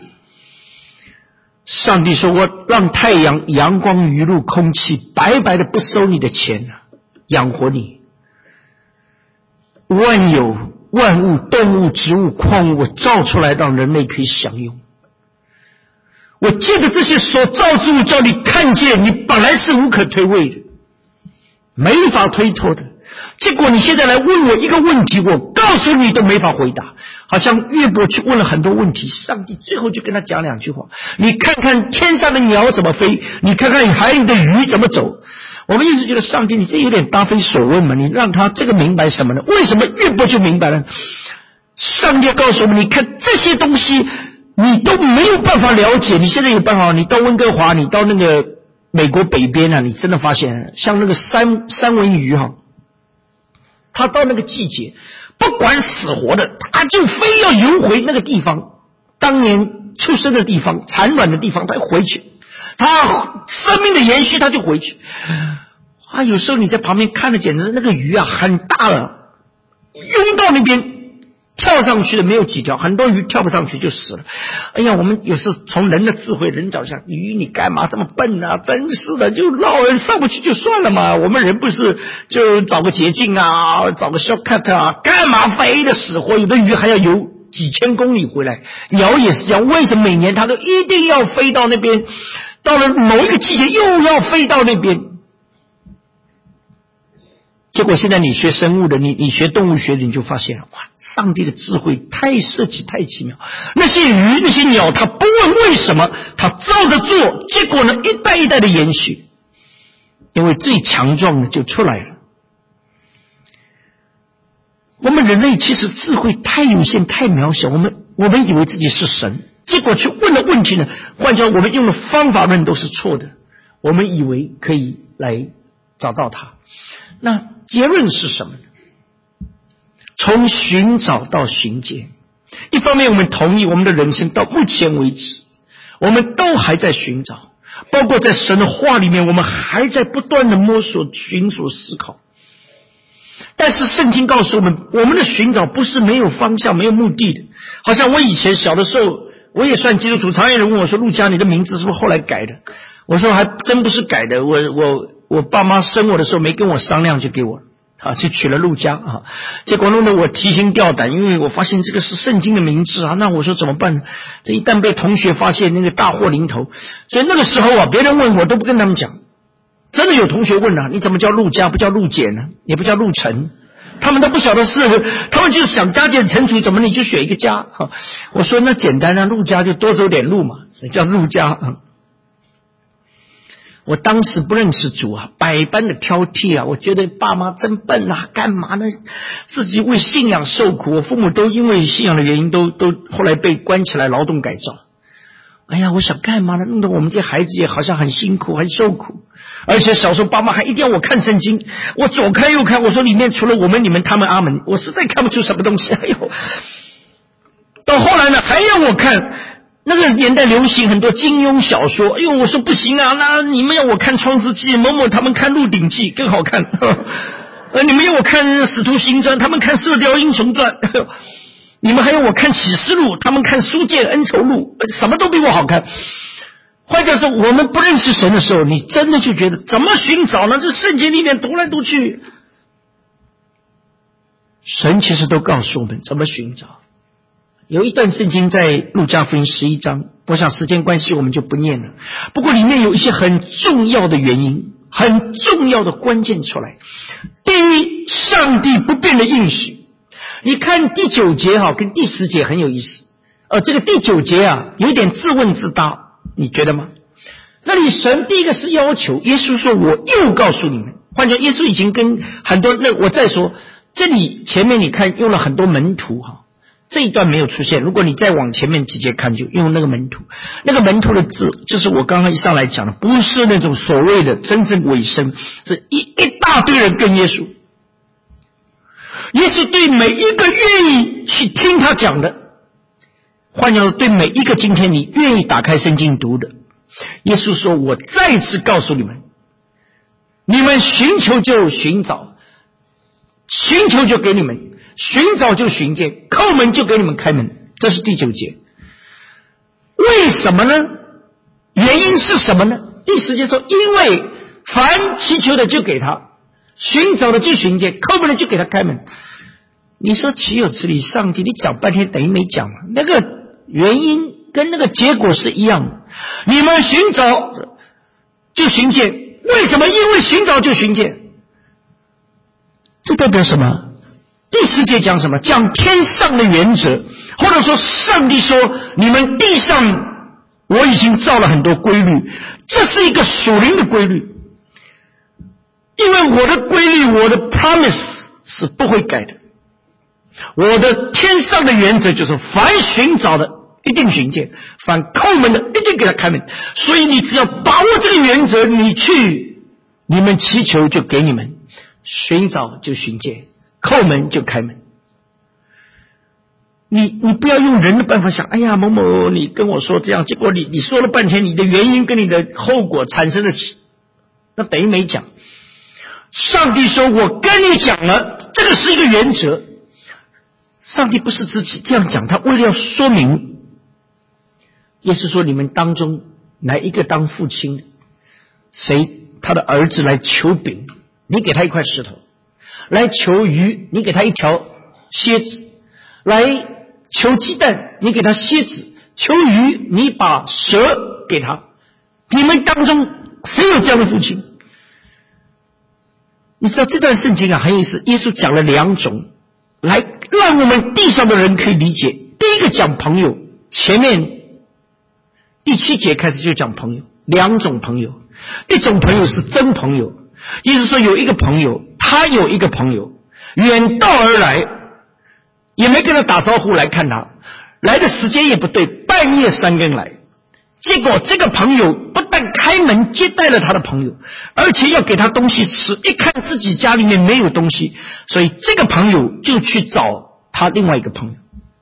上帝说，我让太阳、阳光、雨露、空气白白的不收你的钱，养活你。万有万物、动物、植物、矿物，我造出来让人类可以享用。我借着这些所造之物叫你看见，你本来是无可推诿的，没法推脱的。结果你现在来问我一个问题，我告诉你都没法回答。好像约伯去问了很多问题，上帝最后就跟他讲两句话，你看看天上的鸟怎么飞，你看看海里的鱼怎么走。我们一直觉得上帝你这有点答非所问嘛，你让他这个明白什么呢？为什么约伯就明白了？上帝告诉我们，你看这些东西你都没有办法了解。你现在有办法，你到温哥华，你到那个美国北边啊，你真的发现像那个三三文鱼哈，它到那个季节不管死活的，它就非要游回那个地方，当年出生的地方，产卵的地方，它回去，它生命的延续，它就回去。啊，有时候你在旁边看的简直是那个鱼啊很大了，拥到那边跳上去的没有几条，很多鱼跳不上去就死了。哎呀，我们有时从人的智慧人角下，鱼你干嘛这么笨啊？真是的，就绕人上不去就算了嘛。我们人不是就找个捷径啊，找个 shortcut 啊，干嘛飞的死活？有的鱼还要游几千公里回来。鸟也是这样，为什么每年它都一定要飞到那边？到了某一个季节又要飞到那边？结果现在你学生物的，你你学动物学的，你就发现哇，上帝的智慧太设计太奇妙。那些鱼那些鸟，它不问为什么，它照着做，结果呢一代一代的延续，因为最强壮的就出来了。我们人类其实智慧太有限太渺小，我们我们以为自己是神，结果去问的问题呢，换句话我们用的方法论都是错的，我们以为可以来找到它。那结论是什么呢？ 从寻找到寻见。一方面我们同意我们的人生到目前为止我们都还在寻找，包括在神的话里面我们还在不断的摸索寻索思考。但是圣经告诉我们，我们的寻找不是没有方向没有目的的。好像我以前小的时候我也算基督徒，常有人问我说，陆家你的名字是不是后来改的？我说还真不是改的，我我我爸妈生我的时候没跟我商量就给我啊，就取了陆家啊。结果弄得我提心吊胆，因为我发现这个是圣经的名字啊，那我说怎么办呢？这一旦被同学发现，那个大祸临头。所以那个时候啊，别人问我都不跟他们讲。真的有同学问啊，你怎么叫陆家不叫陆简呢？也不叫陆晨？他们都不晓得是，他们就是想加减乘除，怎么你就选一个家？我说那简单啊，陆家就多走点路嘛，所以叫陆家。我当时不认识主啊，百般的挑剔啊，我觉得爸妈真笨啊，干嘛呢？自己为信仰受苦，我父母都因为信仰的原因都都后来被关起来劳动改造。哎呀，我想干嘛呢？弄得我们这孩子也好像很辛苦很受苦。而且小时候爸妈还一定要我看圣经，我左看右看，我说里面除了我们你们他们阿门，我实在看不出什么东西。哎呦，到后来呢还要我看，那个年代流行很多金庸小说，哎呦我说不行啊，那你们要我看创世纪，某某他们看鹿鼎记更好看，呃，你们要我看使徒行传，他们看射雕英雄传，你们还要我看启示录，他们看书剑恩仇录，什么都比我好看。或者是我们不认识神的时候，你真的就觉得怎么寻找呢？这圣经里面读来读去，神其实都告诉我们怎么寻找。有一段圣经在路加福音十一章，我想时间关系我们就不念了，不过里面有一些很重要的原因，很重要的关键出来。第一，上帝不变的应许。你看第九节哈，跟第十节很有意思。呃，这个第九节啊，有点自问自答，你觉得吗？那里神第一个是要求，耶稣说我又告诉你们，换句话，耶稣已经跟很多，那我再说，这里前面你看用了很多门徒哈，这一段没有出现，如果你再往前面直接看，就用那个门徒，那个门徒的字就是我刚刚一上来讲的，不是那种所谓的真正委身，是一一大堆人跟耶稣。耶稣对每一个愿意去听他讲的，换句话说，对每一个今天你愿意打开圣经读的，耶稣说我再次告诉你们，你们寻求就寻找，寻求就给你们，寻找就寻见，叩门就给你们开门。这是第九节。为什么呢？原因是什么呢？第十节说，因为凡祈求的就给他，寻找的就寻见，叩门的就给他开门。你说岂有此理，上帝你讲半天等于没讲，那个原因跟那个结果是一样的。你们寻找就寻见，为什么？因为寻找就寻见。这代表什么？第十节讲什么？讲天上的原则，或者说上帝说你们地上我已经造了很多规律，这是一个属灵的规律。因为我的规律，我的 promise 是不会改的。我的天上的原则就是凡寻找的一定寻见，凡叩门的一定给他开门。所以你只要把握这个原则，你去，你们祈求就给你们，寻找就寻见，叩门就开门。你你不要用人的办法想，哎呀某某你跟我说这样，结果你你说了半天，你的原因跟你的后果产生的，那等于没讲。上帝说我跟你讲了，这个是一个原则。上帝不是自己这样讲，他为了要说明，耶稣说你们当中哪一个当父亲的，谁他的儿子来求饼，你给他一块石头，来求鱼，你给他一条蝎子，来求鸡蛋，你给他蝎子，求鱼，你把蛇给他。你们当中谁有这样的父亲？你知道这段圣经啊很有意思，耶稣讲了两种，来让我们地上的人可以理解。第一个讲朋友，前面第七节开始就讲朋友，两种朋友。一种朋友是真朋友，意思说有一个朋友，他有一个朋友远道而来，也没跟他打招呼来看他，来的时间也不对，半夜三更来，结果这个朋友不但开开门接待了他的朋友，而且要给他东西吃。一看自己家里面没有东西，所以这个朋友就去找他另外一个朋友。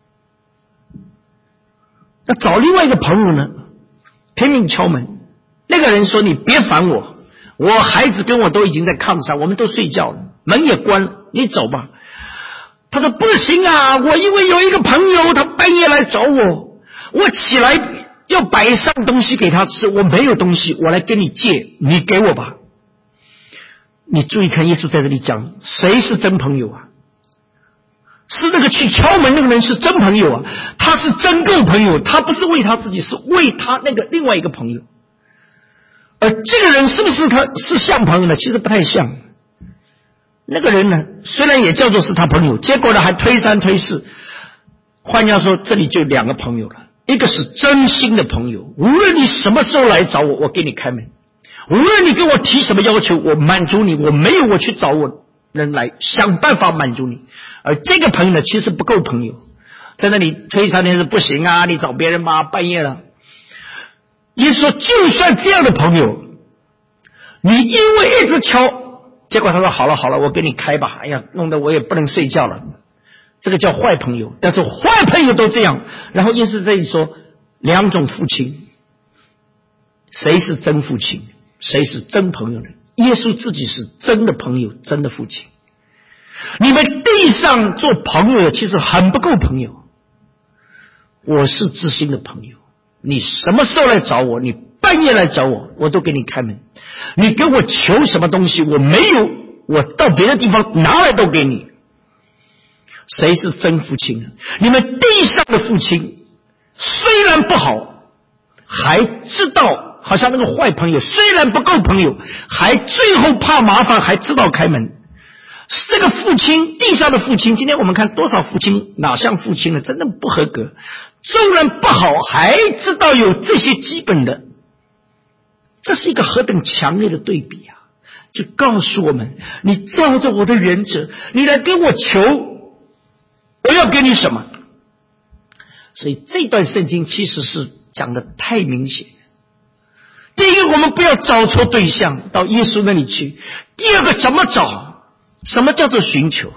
那找另外一个朋友呢，拼命敲门。那个人说：“你别烦我，我孩子跟我都已经在炕上，我们都睡觉了，门也关了，你走吧。”他说：“不行啊，我因为有一个朋友，他半夜来找我，我起来要摆上东西给他吃，我没有东西，我来跟你借，你给我吧。”你注意看，耶稣在这里讲，谁是真朋友啊？是那个去敲门那个人是真朋友啊，他是真够朋友，他不是为他自己，是为他那个另外一个朋友。而这个人是不是他是像朋友呢？其实不太像。那个人呢，虽然也叫做是他朋友，结果呢还推三推四。换句话说，这里就两个朋友了，一个是真心的朋友，无论你什么时候来找我，我给你开门；无论你跟我提什么要求，我满足你，我没有我去找我人来想办法满足你。而这个朋友呢，其实不够朋友，在那里推三推四，不行啊，你找别人吧，半夜了。耶稣说，就算这样的朋友，你因为一直敲，结果他说好了好了，我给你开吧，哎呀，弄得我也不能睡觉了。这个叫坏朋友，但是坏朋友都这样。然后耶稣这里说两种父亲，谁是真父亲，谁是真朋友呢？耶稣自己是真的朋友，真的父亲。你们地上做朋友其实很不够朋友，我是知心的朋友。你什么时候来找我，你半夜来找我，我都给你开门。你给我求什么东西，我没有，我到别的地方拿来都给你。谁是真父亲呢？你们地上的父亲虽然不好，还知道，好像那个坏朋友虽然不够朋友，还最后怕麻烦，还知道开门。这个父亲，地上的父亲，今天我们看多少父亲哪像父亲呢？真的不合格。纵然不好，还知道有这些基本的，这是一个何等强烈的对比啊！就告诉我们，你照着我的原则，你来跟我求，我要给你什么？所以这段圣经其实是讲的太明显。第一个，我们不要找错对象，到耶稣那里去；第二个，怎么找？什么叫做寻求？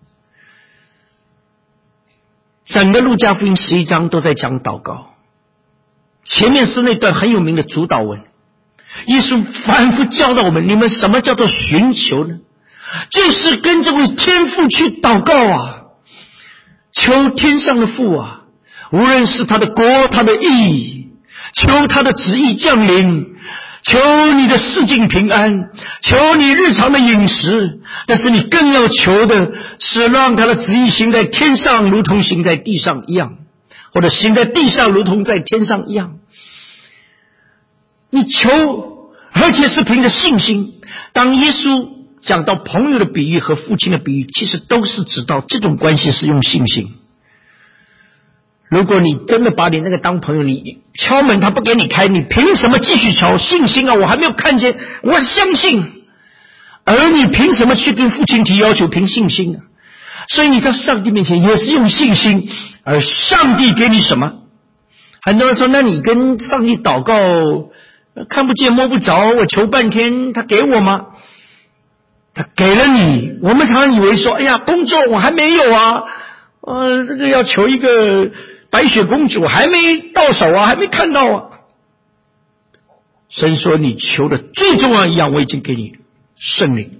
整个路加福音十一章都在讲祷告，前面是那段很有名的主祷文。耶稣反复教导我们，你们什么叫做寻求呢？就是跟这位天父去祷告啊，求天上的父啊，无论是他的国他的义，求他的旨意降临，求你的世境平安，求你日常的饮食，但是你更要求的是让他的旨意行在天上如同行在地上一样，或者行在地上如同在天上一样。你求，而且是凭着信心。当耶稣讲到朋友的比喻和父亲的比喻，其实都是指到这种关系是用信心。如果你真的把你那个当朋友，你敲门他不给你开，你凭什么继续敲？信心啊，我还没有看见，我相信。而你凭什么去跟父亲提要求？凭信心啊。所以你到上帝面前也是用信心，而上帝给你什么？很多人说，那你跟上帝祷告看不见摸不着，我求半天他给我吗？他给了你。我们常常以为说，哎呀，工作我还没有啊，呃，这个要求一个白雪公主还没到手啊，还没看到啊。神说你求的最重要一样我已经给你，圣灵。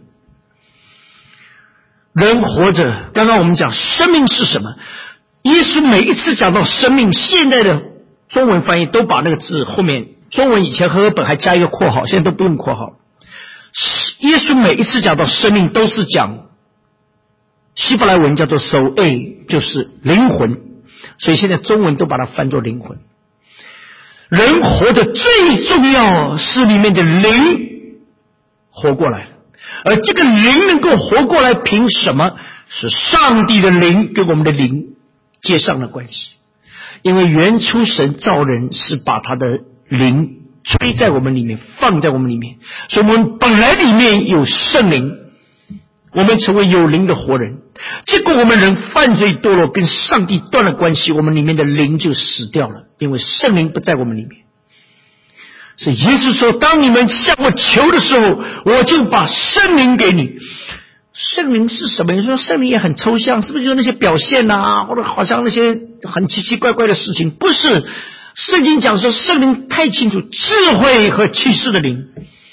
人活着，刚刚我们讲生命是什么，耶稣每一次讲到生命，现在的中文翻译都把那个字后面，中文以前和合本还加一个括号，现在都不用括号。耶稣每一次讲到生命都是讲希伯来文叫做 soul， 就是灵魂，所以现在中文都把它翻作灵魂。人活着最重要是里面的灵活过来，而这个灵能够活过来，凭什么？是上帝的灵跟我们的灵接上了关系。因为原初神造人是把他的灵吹在我们里面，放在我们里面，所以我们本来里面有圣灵，我们成为有灵的活人。结果我们人犯罪堕落，跟上帝断了关系，我们里面的灵就死掉了，因为圣灵不在我们里面。 是耶稣说，当你们向我求的时候，我就把圣灵给你。圣灵是什么？你说圣灵也很抽象，是不是就是那些表现啊，或者好像那些很奇奇怪怪的事情？不是，圣经讲说圣灵太清楚，智慧和启示的灵。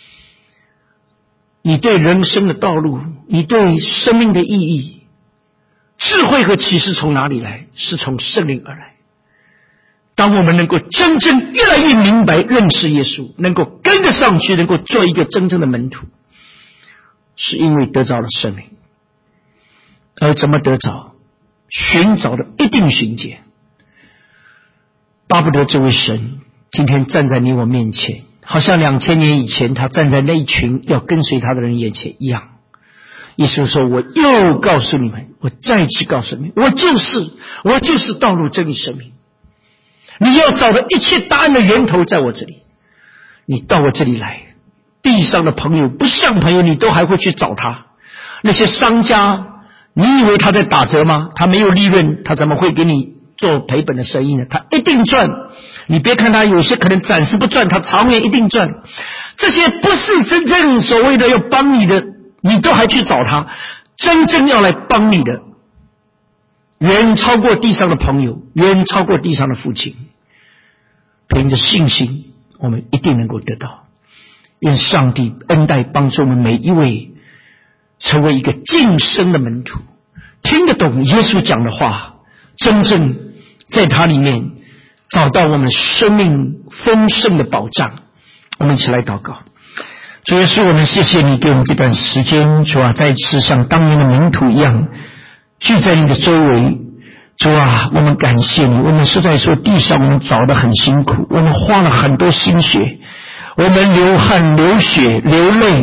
你对人生的道路，你对生命的意义，智慧和启示从哪里来？是从圣灵而来。当我们能够真正越来越明白认识耶稣，能够跟得上去，能够做一个真正的门徒，是因为得着了圣灵。而怎么得着？寻找的一定寻见。巴不得这位神今天站在你我面前，好像两千年以前他站在那一群要跟随他的人眼前一样。耶稣说，我又告诉你们，我再次告诉你们，我就是我就是道路真理生命。你要找的一切答案的源头在我这里，你到我这里来，地上的朋友不像朋友，你都还会去找他。那些商家，你以为他在打折吗？他没有利润，他怎么会给你做赔本的生意呢？他一定赚。你别看他有些可能暂时不赚，他长远一定赚。这些不是真正所谓的要帮你的，你都还去找他。真正要来帮你的，远超过地上的朋友，远超过地上的父亲。凭着信心，我们一定能够得到。愿上帝恩待帮助我们每一位成为一个晋升的门徒，听得懂耶稣讲的话，真正在他里面找到我们生命丰盛的保障。我们一起来祷告。主耶稣，我们谢谢你给我们这段时间，主啊，再次像当年的门徒一样聚在你的周围。主啊，我们感谢你，我们是在说地上我们找得很辛苦，我们花了很多心血，我们流汗流血流泪，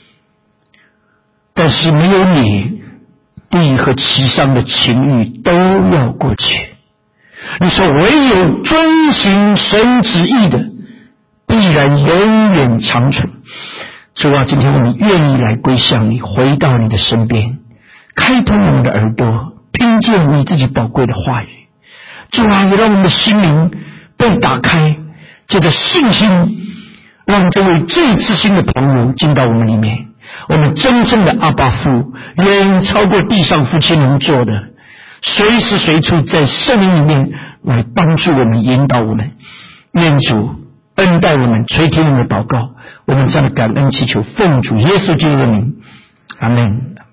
但是没有你，地和其上的情欲都要过去。你说唯有遵行神旨意的，必然永远长存。主啊，今天我们愿意来归向你，回到你的身边，开通我们的耳朵，听见你自己宝贵的话语。主啊，也让我们的心灵被打开，借着信心，让这位最知心的朋友进到我们里面。我们真正的阿爸父，远超过地上父亲能做的，随时随处在圣灵里面来帮助我们，引导我们。愿主恩待我们，垂听我们的祷告。我们这样的感恩祈求，奉主耶稣基督的名，阿们。